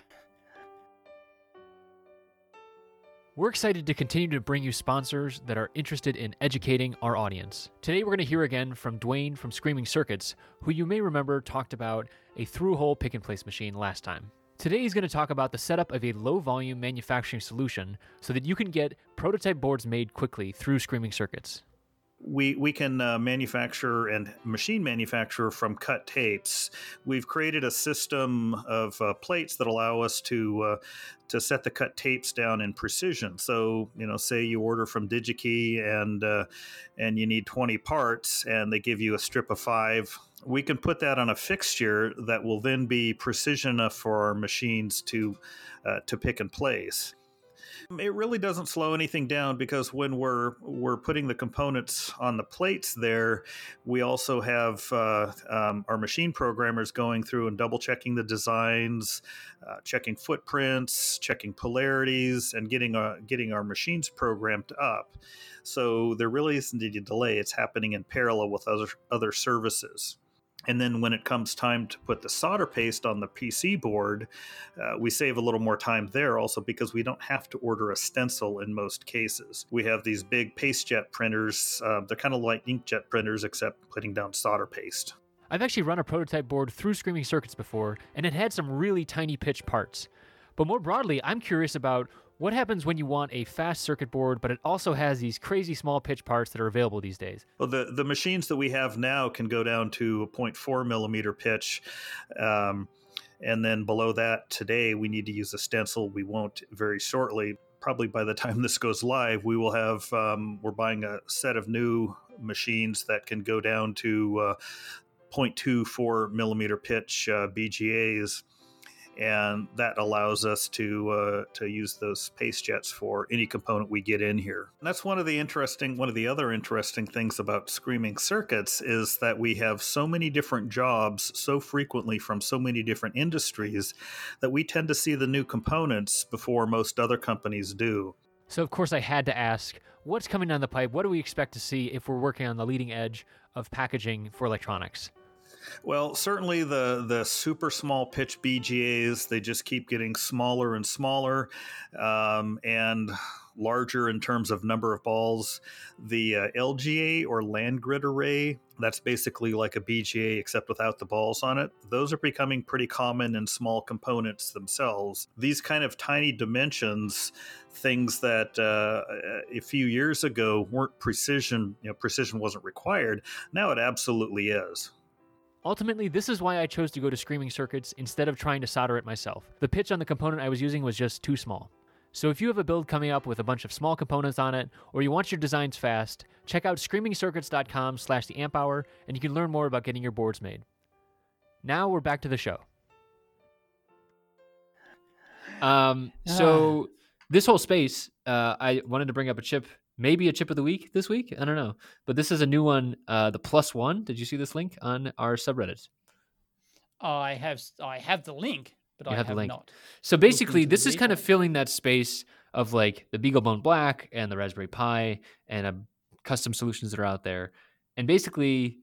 We're excited to continue to bring you sponsors that are interested in educating our audience. Today, we're going to hear again from Dwayne from Screaming Circuits, who you may remember talked about a through-hole pick-and-place machine last time. Today, he's going to talk about the setup of a low-volume manufacturing solution so that you can get prototype boards made quickly through Screaming Circuits. We we can uh, manufacture and machine manufacture from cut tapes. We've created a system of uh, plates that allow us to uh, to set the cut tapes down in precision. So, you know, say you order from DigiKey and uh, and you need twenty parts, and they give you a strip of five. We can put that on a fixture that will then be precision enough for our machines to uh, to pick and place. It really doesn't slow anything down because when we're we're putting the components on the plates there, we also have uh, um, our machine programmers going through and double checking the designs, uh, checking footprints, checking polarities, and getting our, getting our machines programmed up. So there really isn't any delay. It's happening in parallel with other other services. And then when it comes time to put the solder paste on the P C board, uh, we save a little more time there also because we don't have to order a stencil in most cases. We have these big PasteJet printers. Uh, they're kind of like inkjet printers, except putting down solder paste. I've actually run a prototype board through Screaming Circuits before, and it had some really tiny pitch parts. But more broadly, I'm curious about what happens when you want a fast circuit board, but it also has these crazy small pitch parts that are available these days? Well, the, the machines that we have now can go down to a zero point four millimeter pitch. Um, and then below that, today, we need to use a stencil. We won't very shortly. Probably by the time this goes live, we will have, um, we're buying a set of new machines that can go down to uh, zero point two four millimeter pitch uh, B G As. And that allows us to uh, to use those PasteJets for any component we get in here. And that's one of the interesting, one of the other interesting things about Screaming Circuits is that we have so many different jobs so frequently from so many different industries that we tend to see the new components before most other companies do. So of course I had to ask, what's coming down the pipe? What do we expect to see if we're working on the leading edge of packaging for electronics? Well, certainly the the super small pitch B G As, they just keep getting smaller and smaller, um, and larger in terms of number of balls. The uh, L G A or land grid array, that's basically like a B G A except without the balls on it. Those are becoming pretty common in small components themselves. These kind of tiny dimensions, things that uh, a few years ago weren't precision, you know, precision wasn't required. Now it absolutely is. Ultimately, this is why I chose to go to Screaming Circuits instead of trying to solder it myself. The pitch on the component I was using was just too small. So if you have a build coming up with a bunch of small components on it, or you want your designs fast, check out screaming circuits dot com slash the amp hour, and you can learn more about getting your boards made. Now we're back to the show. Um, so this whole space, uh, I wanted to bring up a chip, maybe a chip of the week this week. I don't know. But this is a new one, uh, the Plus One. Did you see this link on our subreddit? I have I have the link, but You I have have, the link. not. So basically, into this the is kind of details. filling that space of like the BeagleBone Black and the Raspberry Pi and uh, custom solutions that are out there. And basically,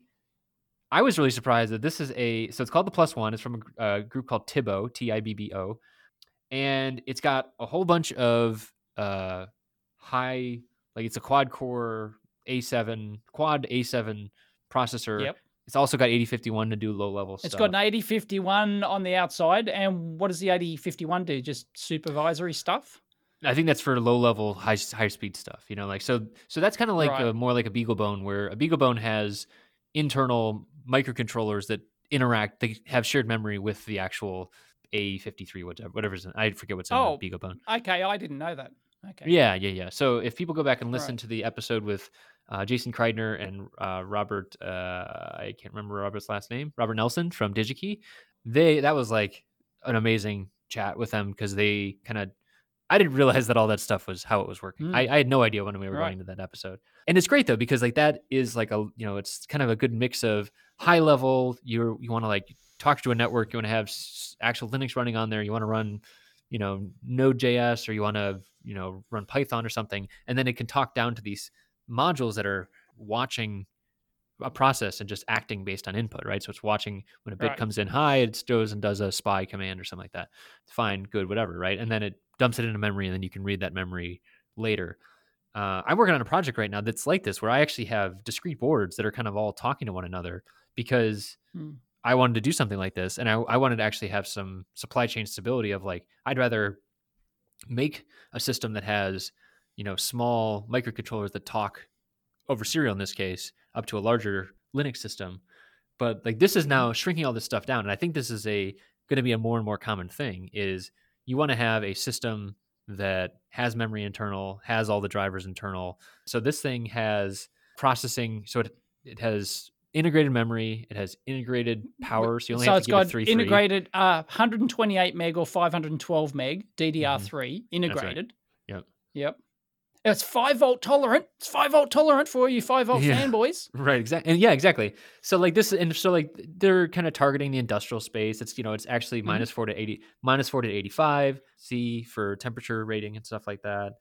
I was really surprised that this is a, so it's called the Plus One. It's from a, a group called Tibbo, T I B B O. And it's got a whole bunch of uh, high, like it's a quad core A seven, quad A seven processor. Yep. It's also got eighty fifty-one to do low level stuff. It's got an eighty fifty-one on the outside. And what does the eighty fifty-one do? Just supervisory stuff? I think that's for low level, high high speed stuff. You know, like so. So that's kind of like Right. a, more like a BeagleBone, where a BeagleBone has internal microcontrollers that interact. They have shared memory with the actual A fifty-three, whatever. Whatever's in, I forget what's in Oh. the BeagleBone. Okay, I didn't know that. Okay. Yeah, yeah, yeah. So if people go back and listen Right. to the episode with uh, Jason Kreidner and uh, Robert, uh, I can't remember Robert's last name, Robert Nelson from DigiKey, they that was like an amazing chat with them because they kind of, I didn't realize that all that stuff was how it was working. Mm. I, I had no idea when we were Right. going to that episode. And it's great though, because like that is like a, you know, it's kind of a good mix of high level. You're, you want to like talk to a network, you want to have s- actual Linux running on there. You want to run, you know, Node.js, or you want to, you know, run Python or something. And then it can talk down to these modules that are watching a process and just acting based on input, right? So it's watching when a bit Right. comes in high, it goes and does a spy command or something like that. Fine, good, whatever, right? And then it dumps it into memory, and then you can read that memory later. Uh, I'm working on a project right now that's like this, where I actually have discrete boards that are kind of all talking to one another because Hmm. I wanted to do something like this. And I, I wanted to actually have some supply chain stability of like, I'd rather make a system that has, you know, small microcontrollers that talk over serial in this case up to a larger Linux system. But like this is now shrinking all this stuff down. And I think this is a going to be a more and more common thing is you want to have a system that has memory internal, has all the drivers internal. So this thing has processing. So it, it has integrated memory. It has integrated power. So you only so have it's to give it got three integrated uh, one twenty-eight meg or five twelve meg D D R three integrated. Yep. Yep. It's five volt tolerant. It's five volt tolerant for you five volt Yeah. fanboys. Right, exactly. And yeah, exactly. So like this, and so like they're kind of targeting the industrial space. It's, you know, it's actually Mhm. minus four to eighty, minus four to eighty-five C for temperature rating and stuff like that.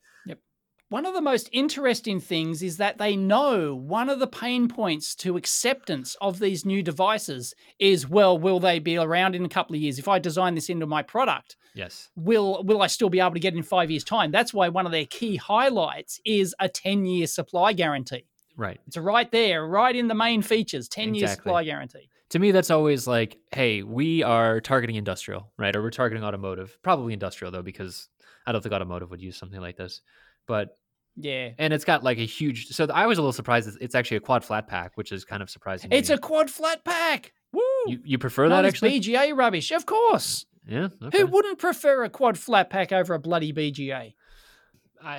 One of the most interesting things is that they know one of the pain points to acceptance of these new devices is, well, will they be around in a couple of years? If I design this into my product, Yes. will will I still be able to get it in five years' time? That's why one of their key highlights is a ten-year supply guarantee. Right. It's right there, right in the main features, ten-year Exactly. supply guarantee. To me, that's always like, hey, we are targeting industrial, right? Or we're targeting automotive. Probably industrial though, because I don't think automotive would use something like this. But Yeah. and it's got like a huge. So I was a little surprised. It's- It's actually a quad flat pack, which is kind of surprising. to It's me. a quad flat pack. Woo! You you prefer Not that this actually? B G A rubbish, of course. Yeah. Okay. Who wouldn't prefer a quad flat pack over a bloody B G A? I,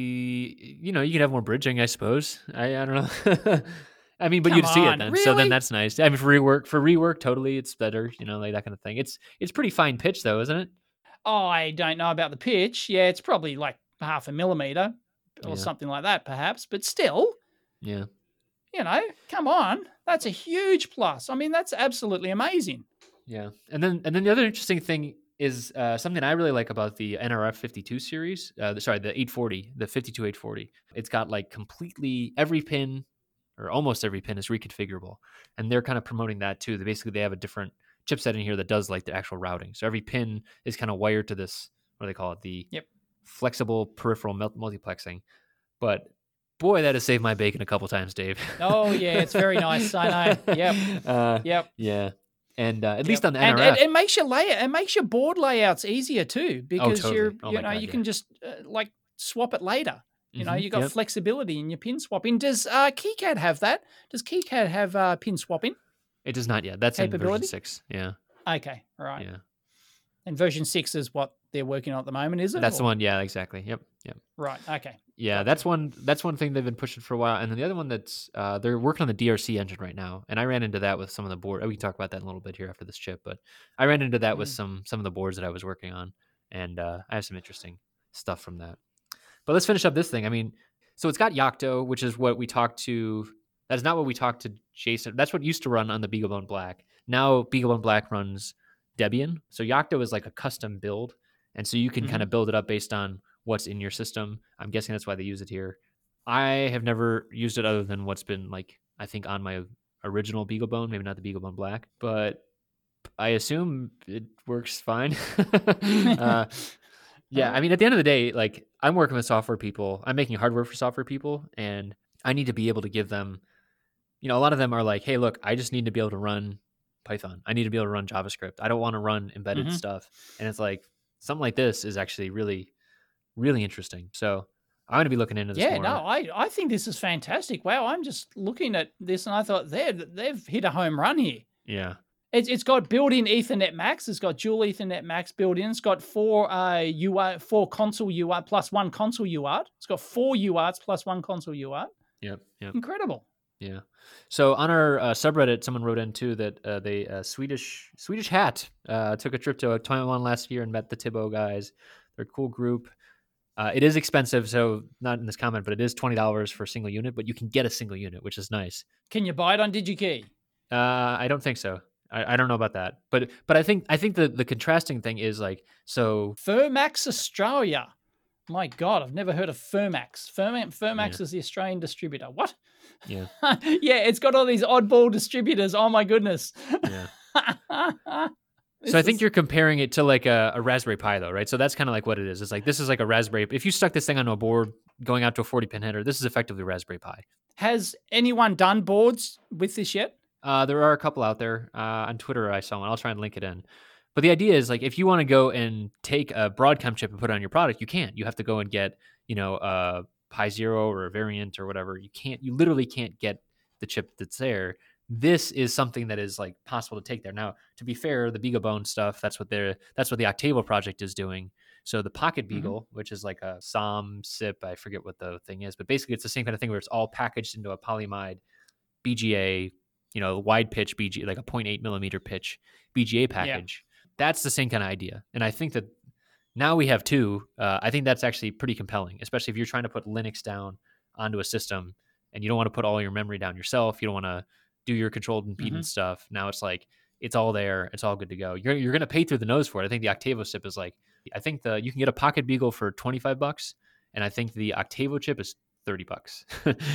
you know, you could have more bridging, I suppose. I, I don't know. I mean, but Come you'd see it on, then. So then really? that's nice. I mean, for rework, for rework, totally, it's better. You know, like that kind of thing. It's it's pretty fine pitch though, isn't it? Oh, I don't know about the pitch. Yeah, it's probably like half a millimeter or Yeah. something like that, perhaps. But still, Yeah. you know, come on. That's a huge plus. I mean, that's absolutely amazing. Yeah. And then and then the other interesting thing is uh, something I really like about the N R F fifty-two series. Uh, the, sorry, the eight forty, the fifty-two eight forty. It's got like completely every pin, or almost every pin, is reconfigurable, and they're kind of promoting that too. They basically they have a different chipset in here that does like the actual routing. So every pin is kind of wired to this. What do they call it? The Yep. flexible peripheral mul- multiplexing. But boy, that has saved my bacon a couple times, Dave. Oh yeah, it's very nice. I know. Yep. Uh, Yep. Yeah. And uh, at Yep. least on the and, N R F, and it makes your layout, it makes your board layouts easier too, because totally. you're, Oh you my know, God, you yeah. can just uh, like swap it later. You know, Mhm, you got yep. flexibility in your pin swapping. Does uh, KiCad have that? Does KiCad have uh, pin swapping? It does not yet. That's in version Capability? six. Yeah. Okay, all right. Yeah. And version six is what they're working on at the moment, is it? That's the Or- one. Yeah, exactly. Yep. Yep. Right. Okay. Yeah, Gotcha. that's one. That's one thing they've been pushing for a while. And then the other one that's uh, they're working on the D R C engine right now. And I ran into that with some of the board. We can talk about that in a little bit here after this chip. But I ran into that with Mm. some some of the boards that I was working on, and uh, I have some interesting stuff from that. But let's finish up this thing. I mean, so it's got Yocto, which is what we talked to. That's not what we talked to Jason. That's what used to run on the BeagleBone Black. Now BeagleBone Black runs Debian. So Yocto is like a custom build. And so you can Mhm. kind of build it up based on what's in your system. I'm guessing that's why they use it here. I have never used it other than what's been like, I think on my original BeagleBone, maybe not the BeagleBone Black, but I assume it works fine. uh, yeah, I mean, at the end of the day, like I'm working with software people, I'm making hardware for software people, and I need to be able to give them, you know, a lot of them are like, hey, look, I just need to be able to run Python. I need to be able to run JavaScript. I don't want to run embedded Mhm. stuff. And it's like, something like this is actually really, really interesting. So I'm going to be looking into this Yeah, more. no, I, I think this is fantastic. Wow, I'm just looking at this and I thought they've they've hit a home run here. Yeah. It's it's got built-in Ethernet Max. It's got dual Ethernet Max built in. It's got four uh U A R T, four console U A R T plus one console U A R T. It's got four U A R Ts plus one console U A R T. Yep. Yep. Incredible. Yeah. So on our uh, subreddit, someone wrote in too that uh, they uh, Swedish Swedish Hat uh, took a trip to Taiwan last year and met the Tibo guys. They're a cool group. Uh, it is expensive, so not in this comment, but it is twenty dollars for a single unit. But you can get a single unit, which is nice. Can you buy it on DigiKey? Uh, I don't think so. I, I don't know about that, but but I think I think the the contrasting thing is like so. Firmax Australia. My God, I've never heard of Firmax. Firm, Firmax Yeah. is the Australian distributor. What? Yeah. Yeah, it's got all these oddball distributors. Oh my goodness. Yeah. This So I think is- you're comparing it to like a, a Raspberry Pi, though, right? So that's kind of like what it is. It's like this is like a Raspberry. If you stuck this thing onto a board going out to a forty pin header, this is effectively a Raspberry Pi. Has anyone done boards with this yet? Uh, there are a couple out there uh, on Twitter. I saw one. I'll try and link it in. But the idea is like if you want to go and take a Broadcom chip and put it on your product, you can't. You have to go and get you know a Pi Zero or a variant or whatever. You can't. You literally can't get the chip that's there. This is something that is like possible to take there. Now, to be fair, the BeagleBone stuff, that's what they're that's what the Octavo project is doing. So the Pocket Beagle, mm-hmm. which is like a S O M S I P, I forget what the thing is, but basically it's the same kind of thing where it's all packaged into a polyimide B G A, you know, wide pitch B G A, like a zero point eight millimeter pitch B G A package. Yeah. That's the same kind of idea. And I think that now we have two. Uh, I think that's actually pretty compelling, especially if you're trying to put Linux down onto a system and you don't want to put all your memory down yourself. You don't want to do your controlled impedance mm-hmm. stuff. Now it's like, it's all there. It's all good to go. You're you're going to pay through the nose for it. I think the Octavo S I P is like, I think the you can get a Pocket Beagle for twenty-five bucks. And I think the Octavo chip is thirty bucks.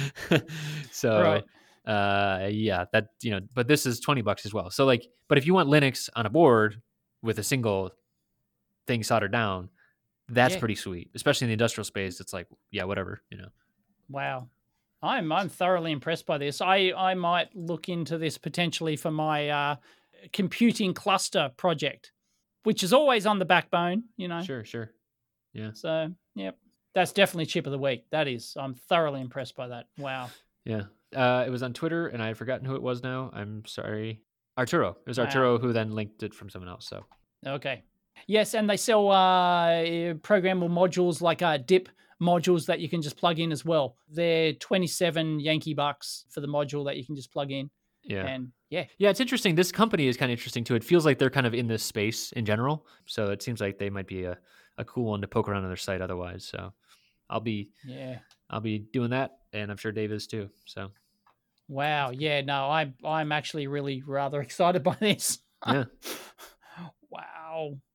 So, right. uh, yeah, that, you know, but this is twenty bucks as well. So like, but if you want Linux on a board with a single thing soldered down, that's yeah. pretty sweet, especially in the industrial space. It's like, yeah, whatever, you know. Wow. I'm I'm thoroughly impressed by this. I, I might look into this potentially for my uh, computing cluster project, which is always on the backbone, you know. Sure, sure. Yeah. So, yep. That's definitely chip of the week. That is. I'm thoroughly impressed by that. Wow. Yeah. Uh, it was on Twitter, and I had forgotten who it was now. I'm sorry. Arturo. It was wow. Arturo who then linked it from someone else. So. Okay. Yes, and they sell uh, programmable modules like uh, D I P modules that you can just plug in as well. They're twenty-seven Yankee bucks for the module that you can just plug in. Yeah. And yeah. Yeah, it's interesting. This company is kind of interesting too. It feels like they're kind of in this space in general. So it seems like they might be a, a cool one to poke around on their site otherwise. So I'll be yeah, I'll be doing that, and I'm sure Dave is too. So wow. Yeah, no, I'm I'm actually really rather excited by this. Yeah. Wow.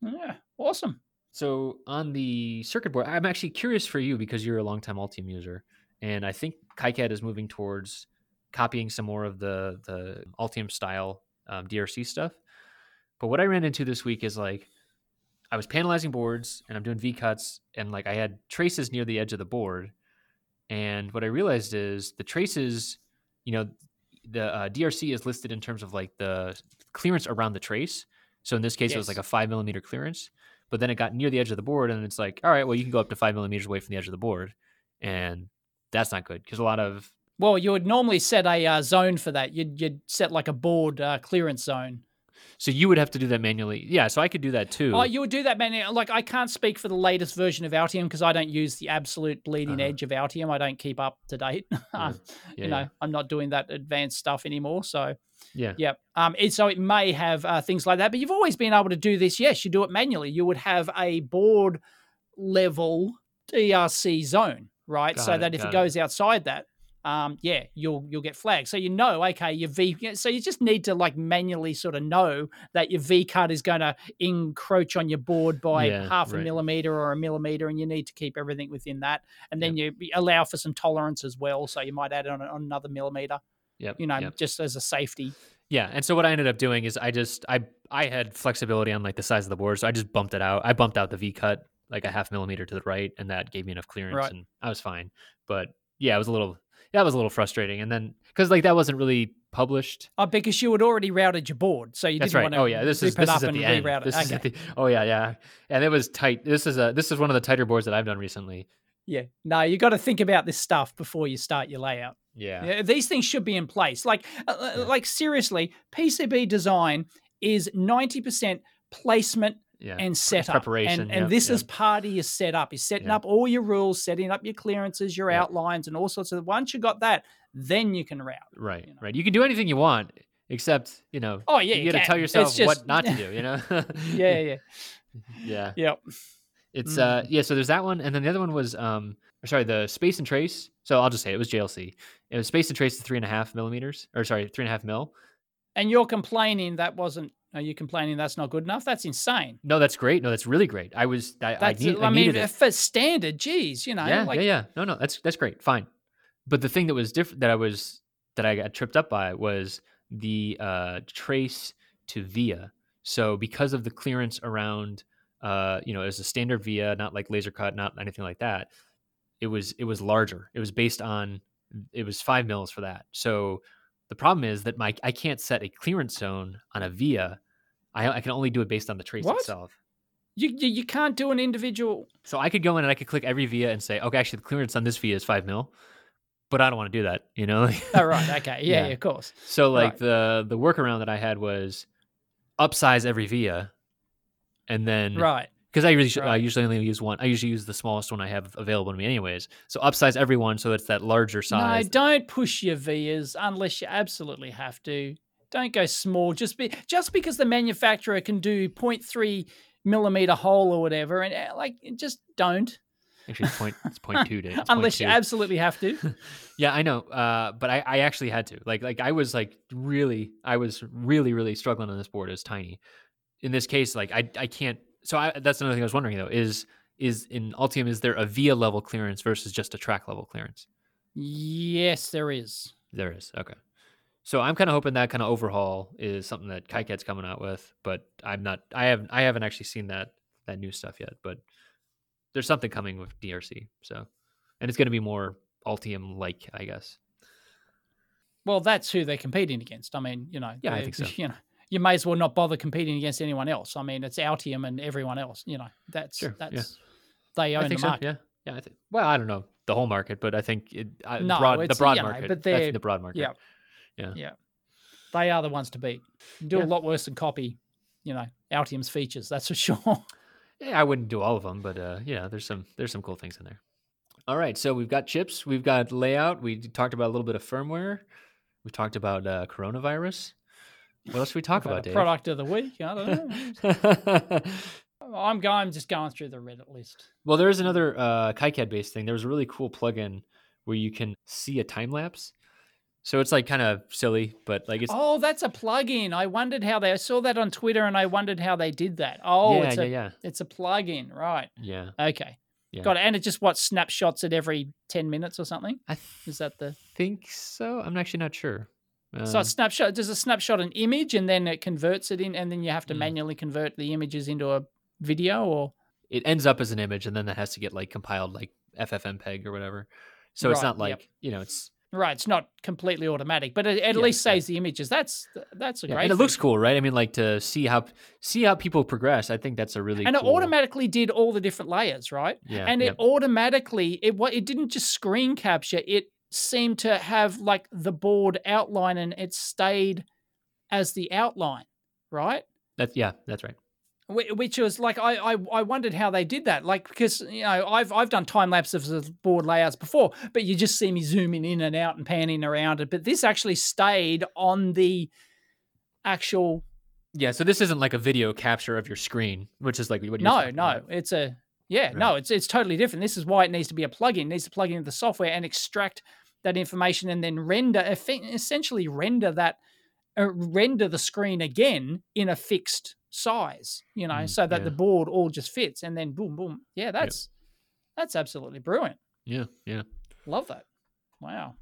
Yeah, awesome. So on the circuit board, I'm actually curious for you because you're a longtime Altium user, and I think KiCad is moving towards copying some more of the the Altium style um, D R C stuff. But what I ran into this week is like I was panelizing boards and I'm doing V cuts, and like I had traces near the edge of the board, and what I realized is the traces, you know, the uh, D R C is listed in terms of like the clearance around the trace. So in this case, yes. It was like a five millimeter clearance. But then it got near the edge of the board, and it's like, all right, well, you can go up to five millimeters away from the edge of the board, and that's not good because a lot of well, you would normally set a uh, zone for that. You'd you'd set like a board uh, clearance zone. So you would have to do that manually. Yeah, so I could do that too. Oh, you would do that manually. Like I can't speak for the latest version of Altium because I don't use the absolute bleeding uh-huh. edge of Altium. I don't keep up to date. Yeah. Yeah, you know, yeah. I'm not doing that advanced stuff anymore. So yeah, yeah. Um, it, so it may have uh, things like that, but you've always been able to do this. Yes, you do it manually. You would have a board level D R C zone, right? Got so it, that if it goes it. outside that. Um, yeah, you'll you'll get flagged. So you know, okay, your V. So you just need to like manually sort of know that your V cut is going to encroach on your board by yeah, half right. a millimeter or a millimeter, and you need to keep everything within that. And then yep. you allow for some tolerance as well. So you might add on, on another millimeter. Yep. You know, yep. just as a safety. Yeah, and so what I ended up doing is I just I I had flexibility on like the size of the board, so I just bumped it out. I bumped out the V cut like a half millimeter to the right, and that gave me enough clearance, right. and I was fine. But yeah, it was a little. That was a little frustrating, and then because like that wasn't really published. Oh, because you had already routed your board, so you That's didn't right. want to. Oh yeah, this is this is at the end. This okay. is at the, oh yeah, yeah, and it was tight. This is a this is one of the tighter boards that I've done recently. Yeah, no, you got to think about this stuff before you start your layout. Yeah, yeah these things should be in place. Like, uh, yeah. like seriously, P C B design is ninety percent placement. Yeah. And setup. Preparation. And, and yep, this yep. is part of your setup. Is setting yep. up all your rules, setting up your clearances, your yep. outlines, and all sorts of. Once you got that, then you can route. Right, you know? right. You can do anything you want, except you know. Oh yeah, you, you got to tell yourself just, what not to do. You know. yeah, yeah, yeah. Yep. It's mm. uh yeah. So there's that one, and then the other one was um sorry the space and trace. So I'll just say it was J L C. It was space and trace to three and a half millimeters, or sorry, three and a half mil. And you're complaining that wasn't. Are you complaining that's not good enough? That's insane. No, that's great. No, that's really great. I was, I, that's, I, need, I, I needed mean, it. for standard, geez, you know. Yeah, like... yeah, yeah. No, no, that's that's great. Fine. But the thing that was different, that I was, that I got tripped up by was the uh, trace to via. So because of the clearance around, uh, you know, as a standard via, not like laser cut, not anything like that, it was it was larger. It was based on, it was five mils for that. So the problem is that my I can't set a clearance zone on a via. I, I can only do it based on the trace what? itself. You, you you can't do an individual. So I could go in and I could click every via and say, okay, actually the clearance on this via is five mil, but I don't want to do that. You know? Oh right, okay, yeah, yeah. yeah of course. So like right. the the workaround that I had was upsize every via, and then right because I usually right. I usually only use one. I usually use the smallest one I have available to me, anyways. So upsize every one so it's that larger size. No, don't push your vias unless you absolutely have to. Don't go small. Just be just because the manufacturer can do zero point three millimeter hole or whatever, and like just don't. Actually, it's point it's point two. It's Unless point you two. Absolutely have to. Yeah, I know. Uh, but I, I actually had to. Like like I was like really I was really really struggling on this board. It's tiny. In this case, like I I can't. So I, that's another thing I was wondering though. Is is in Altium is there a via level clearance versus just a track level clearance? Yes, there is. There is. Okay. So I'm kind of hoping that kind of overhaul is something that KiCad's coming out with, but I'm not. I haven't. I haven't actually seen that that new stuff yet. But there's something coming with D R C. So, and it's going to be more Altium like, I guess. Well, that's who they're competing against. I mean, you know. Yeah, I think so. You know, you may as well not bother competing against anyone else. I mean, it's Altium and everyone else. You know, that's sure, that's yeah. they own I think the market. So, yeah, yeah. I think. Well, I don't know the whole market, but I think it, I, no, broad, the broad you know, market. But they're the broad market. Yeah. Yeah. Yeah. They are the ones to beat. Do yeah. a lot worse than copy, you know, Altium's features, that's for sure. Yeah, I wouldn't do all of them, but uh, yeah, there's some there's some cool things in there. All right, so we've got chips, we've got layout, we talked about a little bit of firmware, we talked about uh, coronavirus. What else should we talk about, Dave? Product of the week, I don't know. I'm going, I'm just going through the Reddit list. Well, there is another uh, KiCad based thing. There was a really cool plugin where you can see a time lapse. So it's like kind of silly, but like it's Oh, that's a plugin. I wondered how they. I saw that on Twitter, and I wondered how they did that. Oh, yeah, it's yeah, a yeah, it's a plugin, right? yeah, Okay, yeah. got it. And it just what snapshots at every ten minutes or something. I Is that the? think so. I'm actually not sure. So a Um, snapshot does a snapshot an image, and then it converts it in, and then you have to Hmm. manually convert the images into a video, or it ends up as an image, and then that has to get like compiled like F F M P E G or whatever. So it's Right, not like yep. you know it's right. It's not completely automatic, but it at Yeah, least yeah. saves the images. That's that's a yeah, great. and it looks feature. cool, right? I mean, like to see how see how people progress. I think that's a really And cool, it automatically did all the different layers, right? Yeah, And it yep. automatically it what it didn't just screen capture, it seemed to have like the board outline and it stayed as the outline, right? That's yeah, that's right. Wh- Which was like I, I I wondered how they did that, like because you know I've I've done time lapses of board layouts before, but you just see me zooming in and out and panning around it. But this actually stayed on the actual. Yeah, so this isn't like a video capture of your screen, which is like what you're No, talking no, about. it's a yeah, Right. no, it's it's totally different. This is why it needs to be a plugin. It needs to plug into the software and extract that information and then render effe- essentially render that uh, render the screen again in a fixed size, you know, Mm, so that yeah. the board all just fits and then boom, boom. Yeah, that's that's absolutely brilliant. Yeah, yeah. Love that. Wow.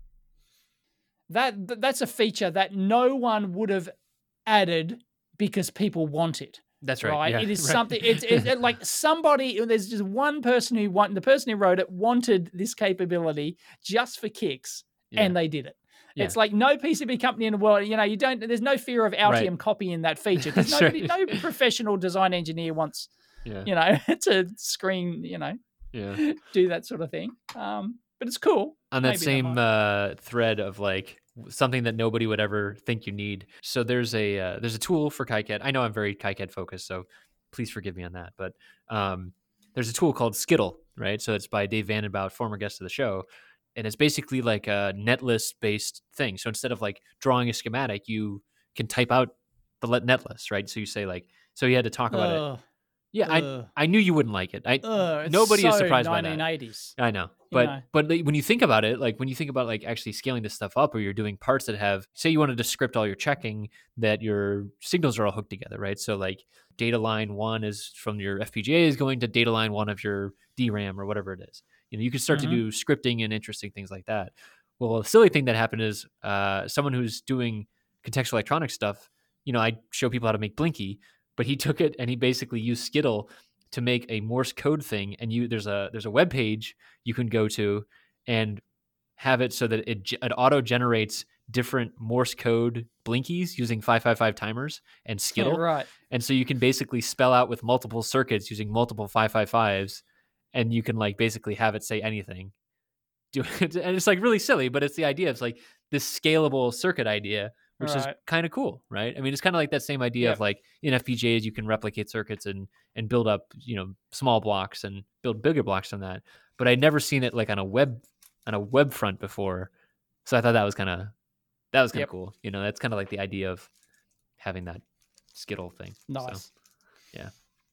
That th- that's a feature that no one would have added because people want it. That's right. Right. Yeah, It is right. something. It's, it's it- like somebody. There's just one person who want the person who wrote it wanted this capability just for kicks, Yeah. and they did it. Yeah. It's like no P C B company in the world. You know, you don't. There's no fear of Altium Right. copying that feature because That's nobody, right. no professional design engineer wants, Yeah, you know, to screen, you know, yeah. do that sort of thing. Um, but it's cool. On that Maybe they same might. uh, thread of like something that nobody would ever think you need. So there's a uh, there's a tool for KiCad. I know I'm very KiCad focused, so please forgive me on that. But um, there's a tool called Skittle, right? So it's by Dave Vandenbout, former guest of the show, and it's basically like a netlist based thing. So instead of like drawing a schematic, you can type out the let- netlist, right? So you say like, so you had to talk about it. Ugh, Yeah, I ugh, I knew you wouldn't like it. I ugh, it's nobody is so surprised by that. nineteen eighties. I know. You But know. but like, when you think about it, like when you think about like actually scaling this stuff up, or you're doing parts that have, say you wanted to script all your checking, that your signals are all hooked together, right? So like data line one is from your F P G A is going to data line one of your D RAM or whatever it is. You know, you can start Mhm. to do scripting and interesting things like that. Well, the silly thing that happened is uh, someone who's doing contextual electronic stuff, you know, I show people how to make Blinky, but he took it and he basically used Skittle to make a Morse code thing. And you there's a there's a web page you can go to and have it so that it, ge- it auto generates different Morse code blinkies using five five five timers and Skittle. Right. And so you can basically spell out with multiple circuits using multiple five five fives, and you can like basically have it say anything. Do it, and it's like really silly, but it's the idea. It's like this scalable circuit idea, which is Right. kind of cool, right? I mean, it's kind of like that same idea Yep. of like in F P G As you can replicate circuits and and build up, you know, small blocks and build bigger blocks from that. But I'd never seen it like on a web on a web front before, so I thought that was kind of that was kind of Yep. cool. You know, that's kind of like the idea of having that Skittle thing. So, Nice. yeah.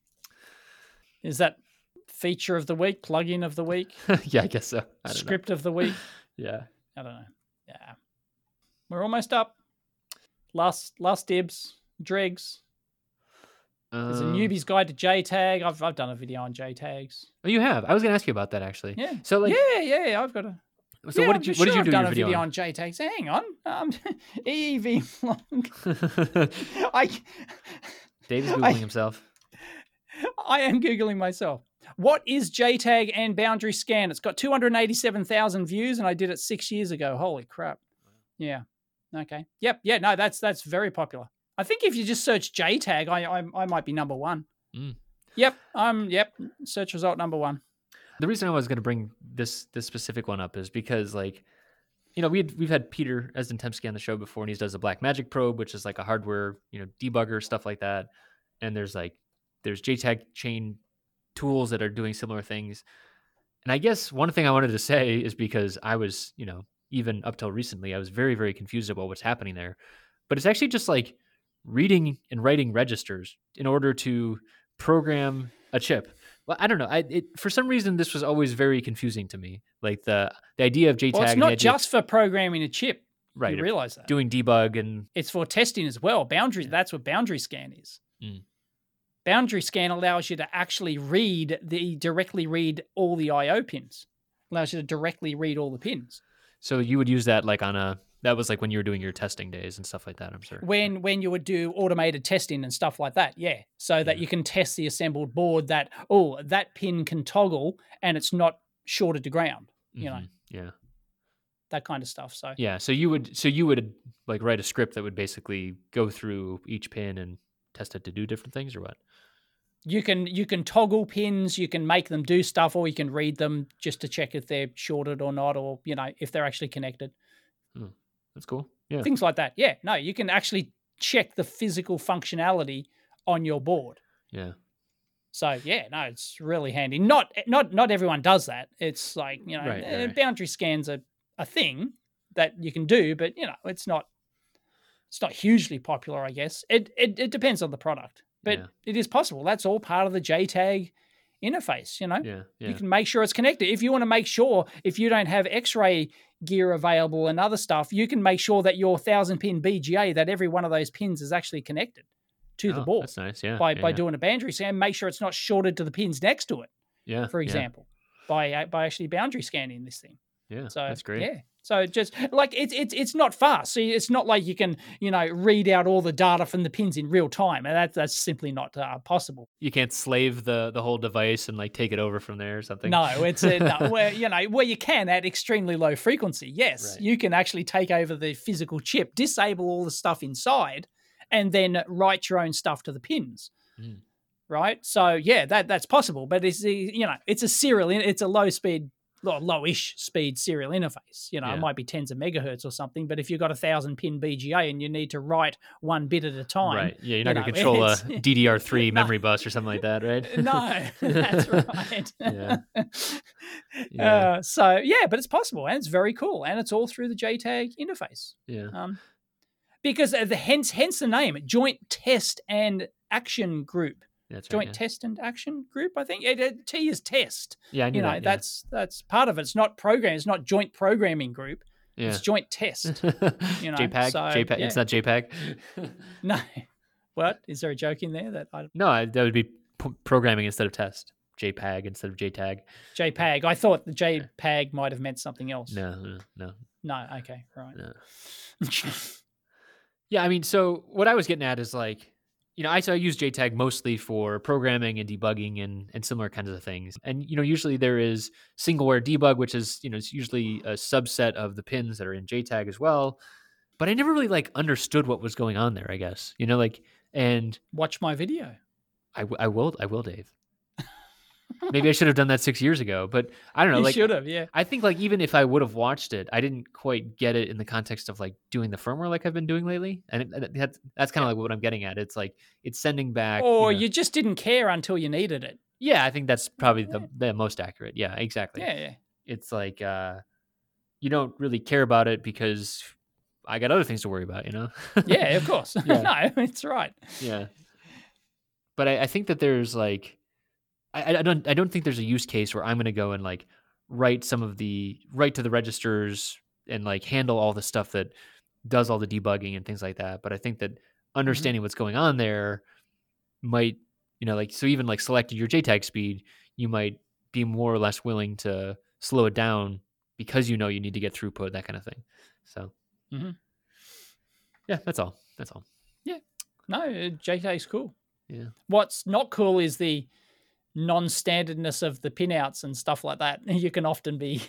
Is that feature of the week, plugin of the week, yeah, I guess so. I don't script of the week? know. Yeah. I don't know. Yeah. We're almost up. Last last dibs. Dregs. There's a Um, newbie's guide to J TAG. I've I've done a video on J TAGs. Oh, you have. I was going to ask you about that actually. Yeah. So like, yeah, yeah, yeah, I've got a. so yeah, what I'm did you sure what did you I've do in done your a video? video on? on J TAGs. Hang on. Um, E E V long. I Dave's I- googling himself. I am Googling myself. What is J TAG and boundary scan? It's got two hundred eighty-seven thousand views and I did it six years ago. Holy crap. Yeah. Okay. Yep. Yeah. No, that's that's very popular. I think if you just search J TAG, I I, I might be number one. Mm. Yep. Um. Yep. Search result number one. The reason I was going to bring this this specific one up is because like, you know, we had, we've had Peter Esdentempsky on the show before, and he does a Black Magic probe, which is like a hardware, you know, debugger, stuff like that. And there's like there's J TAG chain tools that are doing similar things. And I guess one thing I wanted to say is because I was, you know, even up till recently, I was very, very confused about what's happening there. But it's actually just like reading and writing registers in order to program a chip. Well, I don't know. I it, for some reason this was always very confusing to me. Like the the idea of J TAG. Well, it's and the not idea of- just for programming a chip. Right. You realize that. Doing debug and It's for testing as well. Boundary, Yeah. that's what boundary scan is. Mm. Boundary scan allows you to actually read the directly read all the I O pins. Allows you to directly read all the pins. so you would use that like on a that was like when you were doing your testing days and stuff like that, I'm sure. When when you would do automated testing and stuff like that, yeah. So that Yeah. you can test the assembled board that, oh, that pin can toggle and it's not shorted to ground, you know, Mhm. Yeah. that kind of stuff. So Yeah. So you would so you would like write a script that would basically go through each pin and test it to do different things or what? you can you can toggle pins, you can make them do stuff, or you can read them just to check if they're shorted or not, or you know, if they're actually connected. That's cool. Yeah. Things like that. Yeah, no, you can actually check the physical functionality on your board. Yeah. So yeah, no, it's really handy. Not not not everyone does that. It's like, you know, Right, eh, right. boundary scans are a thing that you can do, but you know, it's not it's not hugely popular, I guess. It it, it depends on the product, but Yeah. it is possible. That's all part of the J TAG interface. You know, Yeah. Yeah. you can make sure it's connected. If you want to make sure, if you don't have X-ray gear available and other stuff, you can make sure that your thousand pin B G A, that every one of those pins is actually connected to the Oh, board That's nice. Yeah. by yeah, by yeah. doing a boundary scan. Make sure it's not shorted to the pins next to it, Yeah. for yeah, example, by uh, by actually boundary scanning this thing. Yeah. So that's great. Yeah. So just like it's it's it's not fast. So it's not like you can, you know, read out all the data from the pins in real time, and that's that's simply not uh, possible. You can't slave the the whole device and like take it over from there or something. No, it's uh, no, where you know where you can at extremely low frequency. Yes, Right. you can actually take over the physical chip, disable all the stuff inside, and then write your own stuff to the pins. Mm. Right. So yeah, that that's possible, but it's a, you know it's a serial, it's a low speed, well, lowish speed serial interface. You know, Yeah. it might be tens of megahertz or something, but if you've got a thousand pin B G A and you need to write one bit at a time, Right. Yeah. You're not you going to know, control a it's- D D R three No. memory bus or something like that, right? No, that's right. Yeah. Yeah. Uh, so yeah, but it's possible, and it's very cool, and it's all through the J TAG interface. Yeah. Um, because of the hence hence the name, Joint Test and Action Group. That's right. Joint yeah. Test and Action Group, I think. It, it- T is test. Yeah. I knew You know, that. yeah. that's that's part of it. It's not program. It's not Joint Programming Group. yeah. It's Joint Test. you know, JPEG. so, JPEG. yeah. It's not JPEG. No. What? Is there a joke in there that I no, I, that would be p- programming instead of test. JPEG instead of JTAG. JPEG? I thought the JPEG might have meant something else. No, no, no. No. Okay. Right. no. Yeah, I mean, so what I was getting at is like, you know, I so I use J TAG mostly for programming and debugging and and similar kinds of things. And you know, usually there is singleware debug, which is you know it's usually a subset of the pins that are in J TAG as well. But I never really like understood what was going on there. I guess you know, like, and Watch my video. I, w- I will I will Dave. Maybe I should have done that six years ago, but I don't know. You Like, should have. Yeah. I think like even if I would have watched it, I didn't quite get it in the context of like doing the firmware like I've been doing lately, and it, it- that's that's kind of like what I'm getting at. It's like it's sending back. Or you know- you just didn't care until you needed it. yeah, I think that's probably the, the most accurate. Yeah, exactly. Yeah. Yeah. It's like uh, you don't really care about it because I got other things to worry about. You know. Yeah. Of course. Yeah. No, it's right. Yeah. But I, I think that there's like, I, I don't, I don't think there's a use case where I'm going to go and like write some of the write to the registers and like handle all the stuff that does all the debugging and things like that. But I think that understanding what's going on there might, you know, like so even like selecting your J TAG speed, you might be more or less willing to slow it down because you know you need to get throughput, that kind of thing. So, Mhm. yeah, that's all. That's all. No, uh, J TAG's cool. Yeah. What's not cool is the non-standardness of the pinouts and stuff like that. You can often be,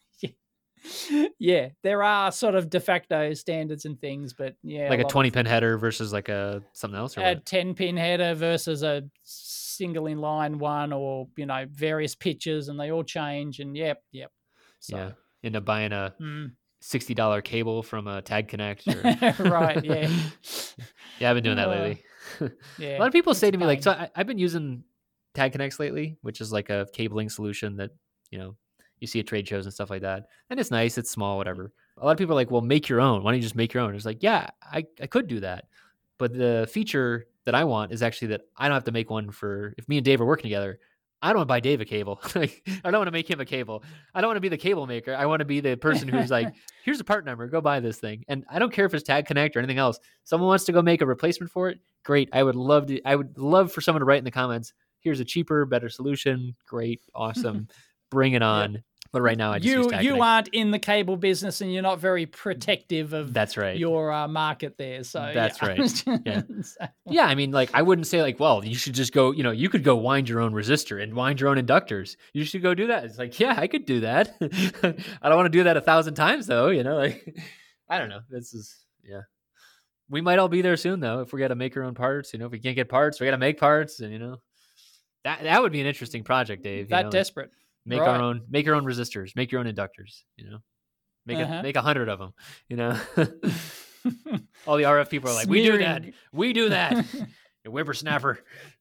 yeah, there are sort of de facto standards and things, but yeah, Like a lot of- twenty pin header versus like a something else or a what? ten pin header versus a single inline one, or you know, various pitches, and they all change. And yep, yep. So, Yeah. End up buying a mm. sixty dollar cable from a Tag Connect. Or... Right, yeah. Yeah, I've been doing that Uh, lately. Yeah. A lot of people say it's to me, like, pain. so I, I've been using Tag Connects lately, which is like a cabling solution that, you know, you see at trade shows and stuff like that. And it's nice, it's small, whatever. A lot of people are like, well, make your own. Why don't you just make your own? It's like, yeah, I, I could do that. But the feature that I want is actually that I don't have to make one for, if me and Dave are working together, I don't want to buy Dave a cable. Like, I don't want to make him a cable. I don't want to be the cable maker. I want to be the person who's like, here's a part number, go buy this thing. And I don't care if it's Tag Connect or anything else. Someone wants to go make a replacement for it. Great. I would love to. I would love for someone to write in the comments, here's a cheaper, better solution. Great. Awesome. Bring it on. Yep. But right now, I just you use Tag you Connect. aren't in the cable business, and you're not very protective of that's right your uh, market there. So that's yeah. right. Yeah, yeah. I mean, like, I wouldn't say like, well, you should just go. You know, you could go wind your own resistor and wind your own inductors. You should go do that. It's like, yeah, I could do that. I don't want to do that a thousand times though. You know, like, I don't know. This is yeah. We might all be there soon though if we got to make our own parts. You know, if we can't get parts, we got to make parts, and you know, that that would be an interesting project, Dave. That you know, desperate. Like, Make right. our own, make your own resistors, make your own inductors, you know, make uh-huh. a, make a hundred of them, you know. All the R F people are like, Smearing. we do that, we do that. You whippersnapper.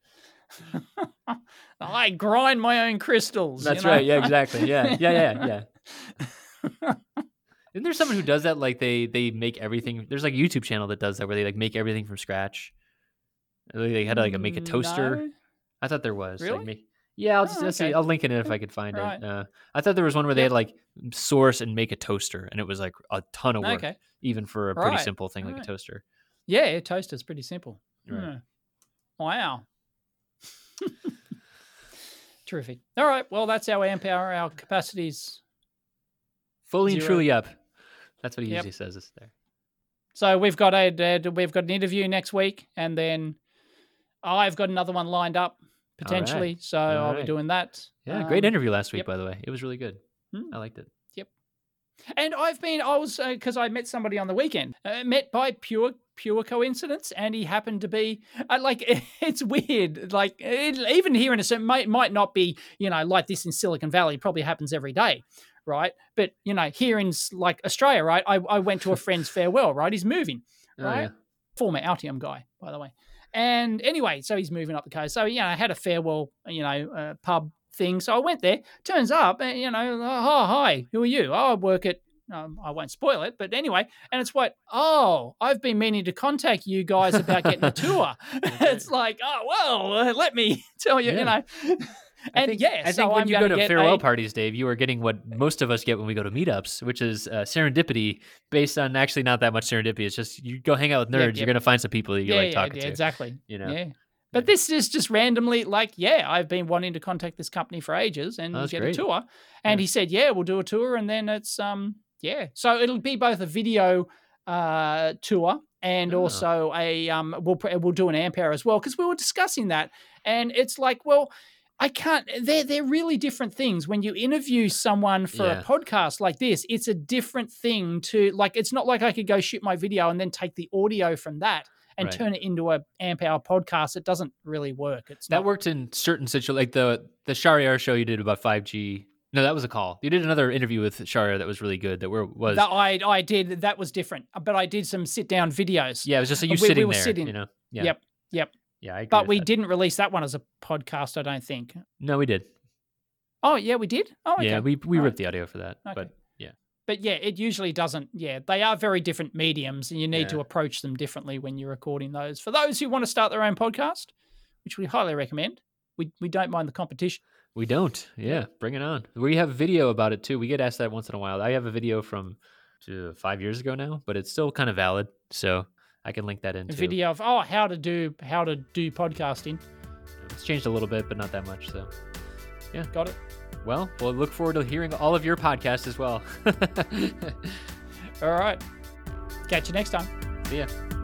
I grind my own crystals. That's you know? right. Yeah, exactly. Yeah, yeah, yeah, yeah. Isn't there someone who does that? Like they they make everything. There's like a YouTube channel that does that where they like make everything from scratch. They had to like make a toaster. No. I thought there was. Really? Like, make, Yeah, I'll just Oh, I'll see. okay. I'll link it in if I could find Right. it. Uh, I thought there was one where they Yep. had like source and make a toaster, and it was like a ton of work, Okay. even for a pretty Right. simple thing like Right. a toaster. Yeah, a toaster's pretty simple. Right. Hmm. Wow. Terrific. All right. Well, that's our amp hour. Our capacities. Fully and Zero. truly up. That's what he Yep. usually says. Is there? So we've got a uh, we've got an interview next week, and then I've got another one lined up potentially. So All I'll be right. doing that. Yeah, great Um, interview last week, yep. by the way. It was really good. Hmm. I liked it. And I've been, I was, because I met somebody on the weekend, uh, met by pure, pure coincidence, and he happened to be, uh, like, it's weird. Like, it, even here in a certain, might, might not be, you know, like this in Silicon Valley, probably happens every day, right? But, you know, here in, like, Australia, right, I, I went to a friend's farewell, right? He's moving, Oh, right? yeah. Former Altium guy, by the way. And anyway, so he's moving up the coast. So, you know, I had a farewell, you know, uh, pub thing. So I went there. Turns up, and you know, oh, hi, who are you? Oh, I work at, um, I won't spoil it, but anyway. And it's what, oh, I've been meaning to contact you guys about getting a tour. It's like, oh, well, uh, let me tell you, Yeah. you know. I And think, yeah, I so think when I'm you go gonna to get farewell a- parties, Dave, you are getting what most of us get when we go to meetups, which is uh, serendipity based on actually not that much serendipity. It's just you go hang out with nerds, Yep, you're yep. going to find some people that you yeah, like yeah, talking yeah, to. exactly. You know? Yeah. But this is just randomly like, yeah, I've been wanting to contact this company for ages and Oh, that's get great. a tour. And Yeah. he said, yeah, we'll do a tour. And then it's, um, yeah. So it'll be both a video uh, tour and Oh. also a, um, we'll, pr- we'll do an amp hour as well. Cause we were discussing that. And it's like, well, I can't, they're, they're really different things. When you interview someone for Yeah. a podcast like this, it's a different thing to like, it's not like I could go shoot my video and then take the audio from that and Right. turn it into a amp hour podcast. It doesn't really work. It's That not, worked in certain situations, like the the Shahryar show you did about five G. No, that was a call. You did another interview with Shahryar that was really good. That were was that I, I did, that was different, but I did some sit down videos. yeah, it was just you we- we sitting were there. sitting- You know, yeah, Yep. Yep. yeah. I agree But with we that. didn't release that one as a podcast, I don't think. No, we did. Oh, yeah, we did. Oh, okay. Yeah, we we All ripped right. the audio for that, Okay. but yeah, But yeah, it usually doesn't. Yeah, they are very different mediums, and you need to Yeah. approach them differently when you're recording those. For those who want to start their own podcast, which we highly recommend, we we don't mind the competition. we don't. Yeah, bring it on. We have video about it too. We get asked that once in a while. I have a video from uh, five years ago now, but it's still kind of valid, so I can link that in A too. video of oh how to do how to do podcasting. It's changed a little bit, but not that much. So, Got it. well, we'll look forward to hearing all of your podcasts as well. All right. Catch you next time. See ya.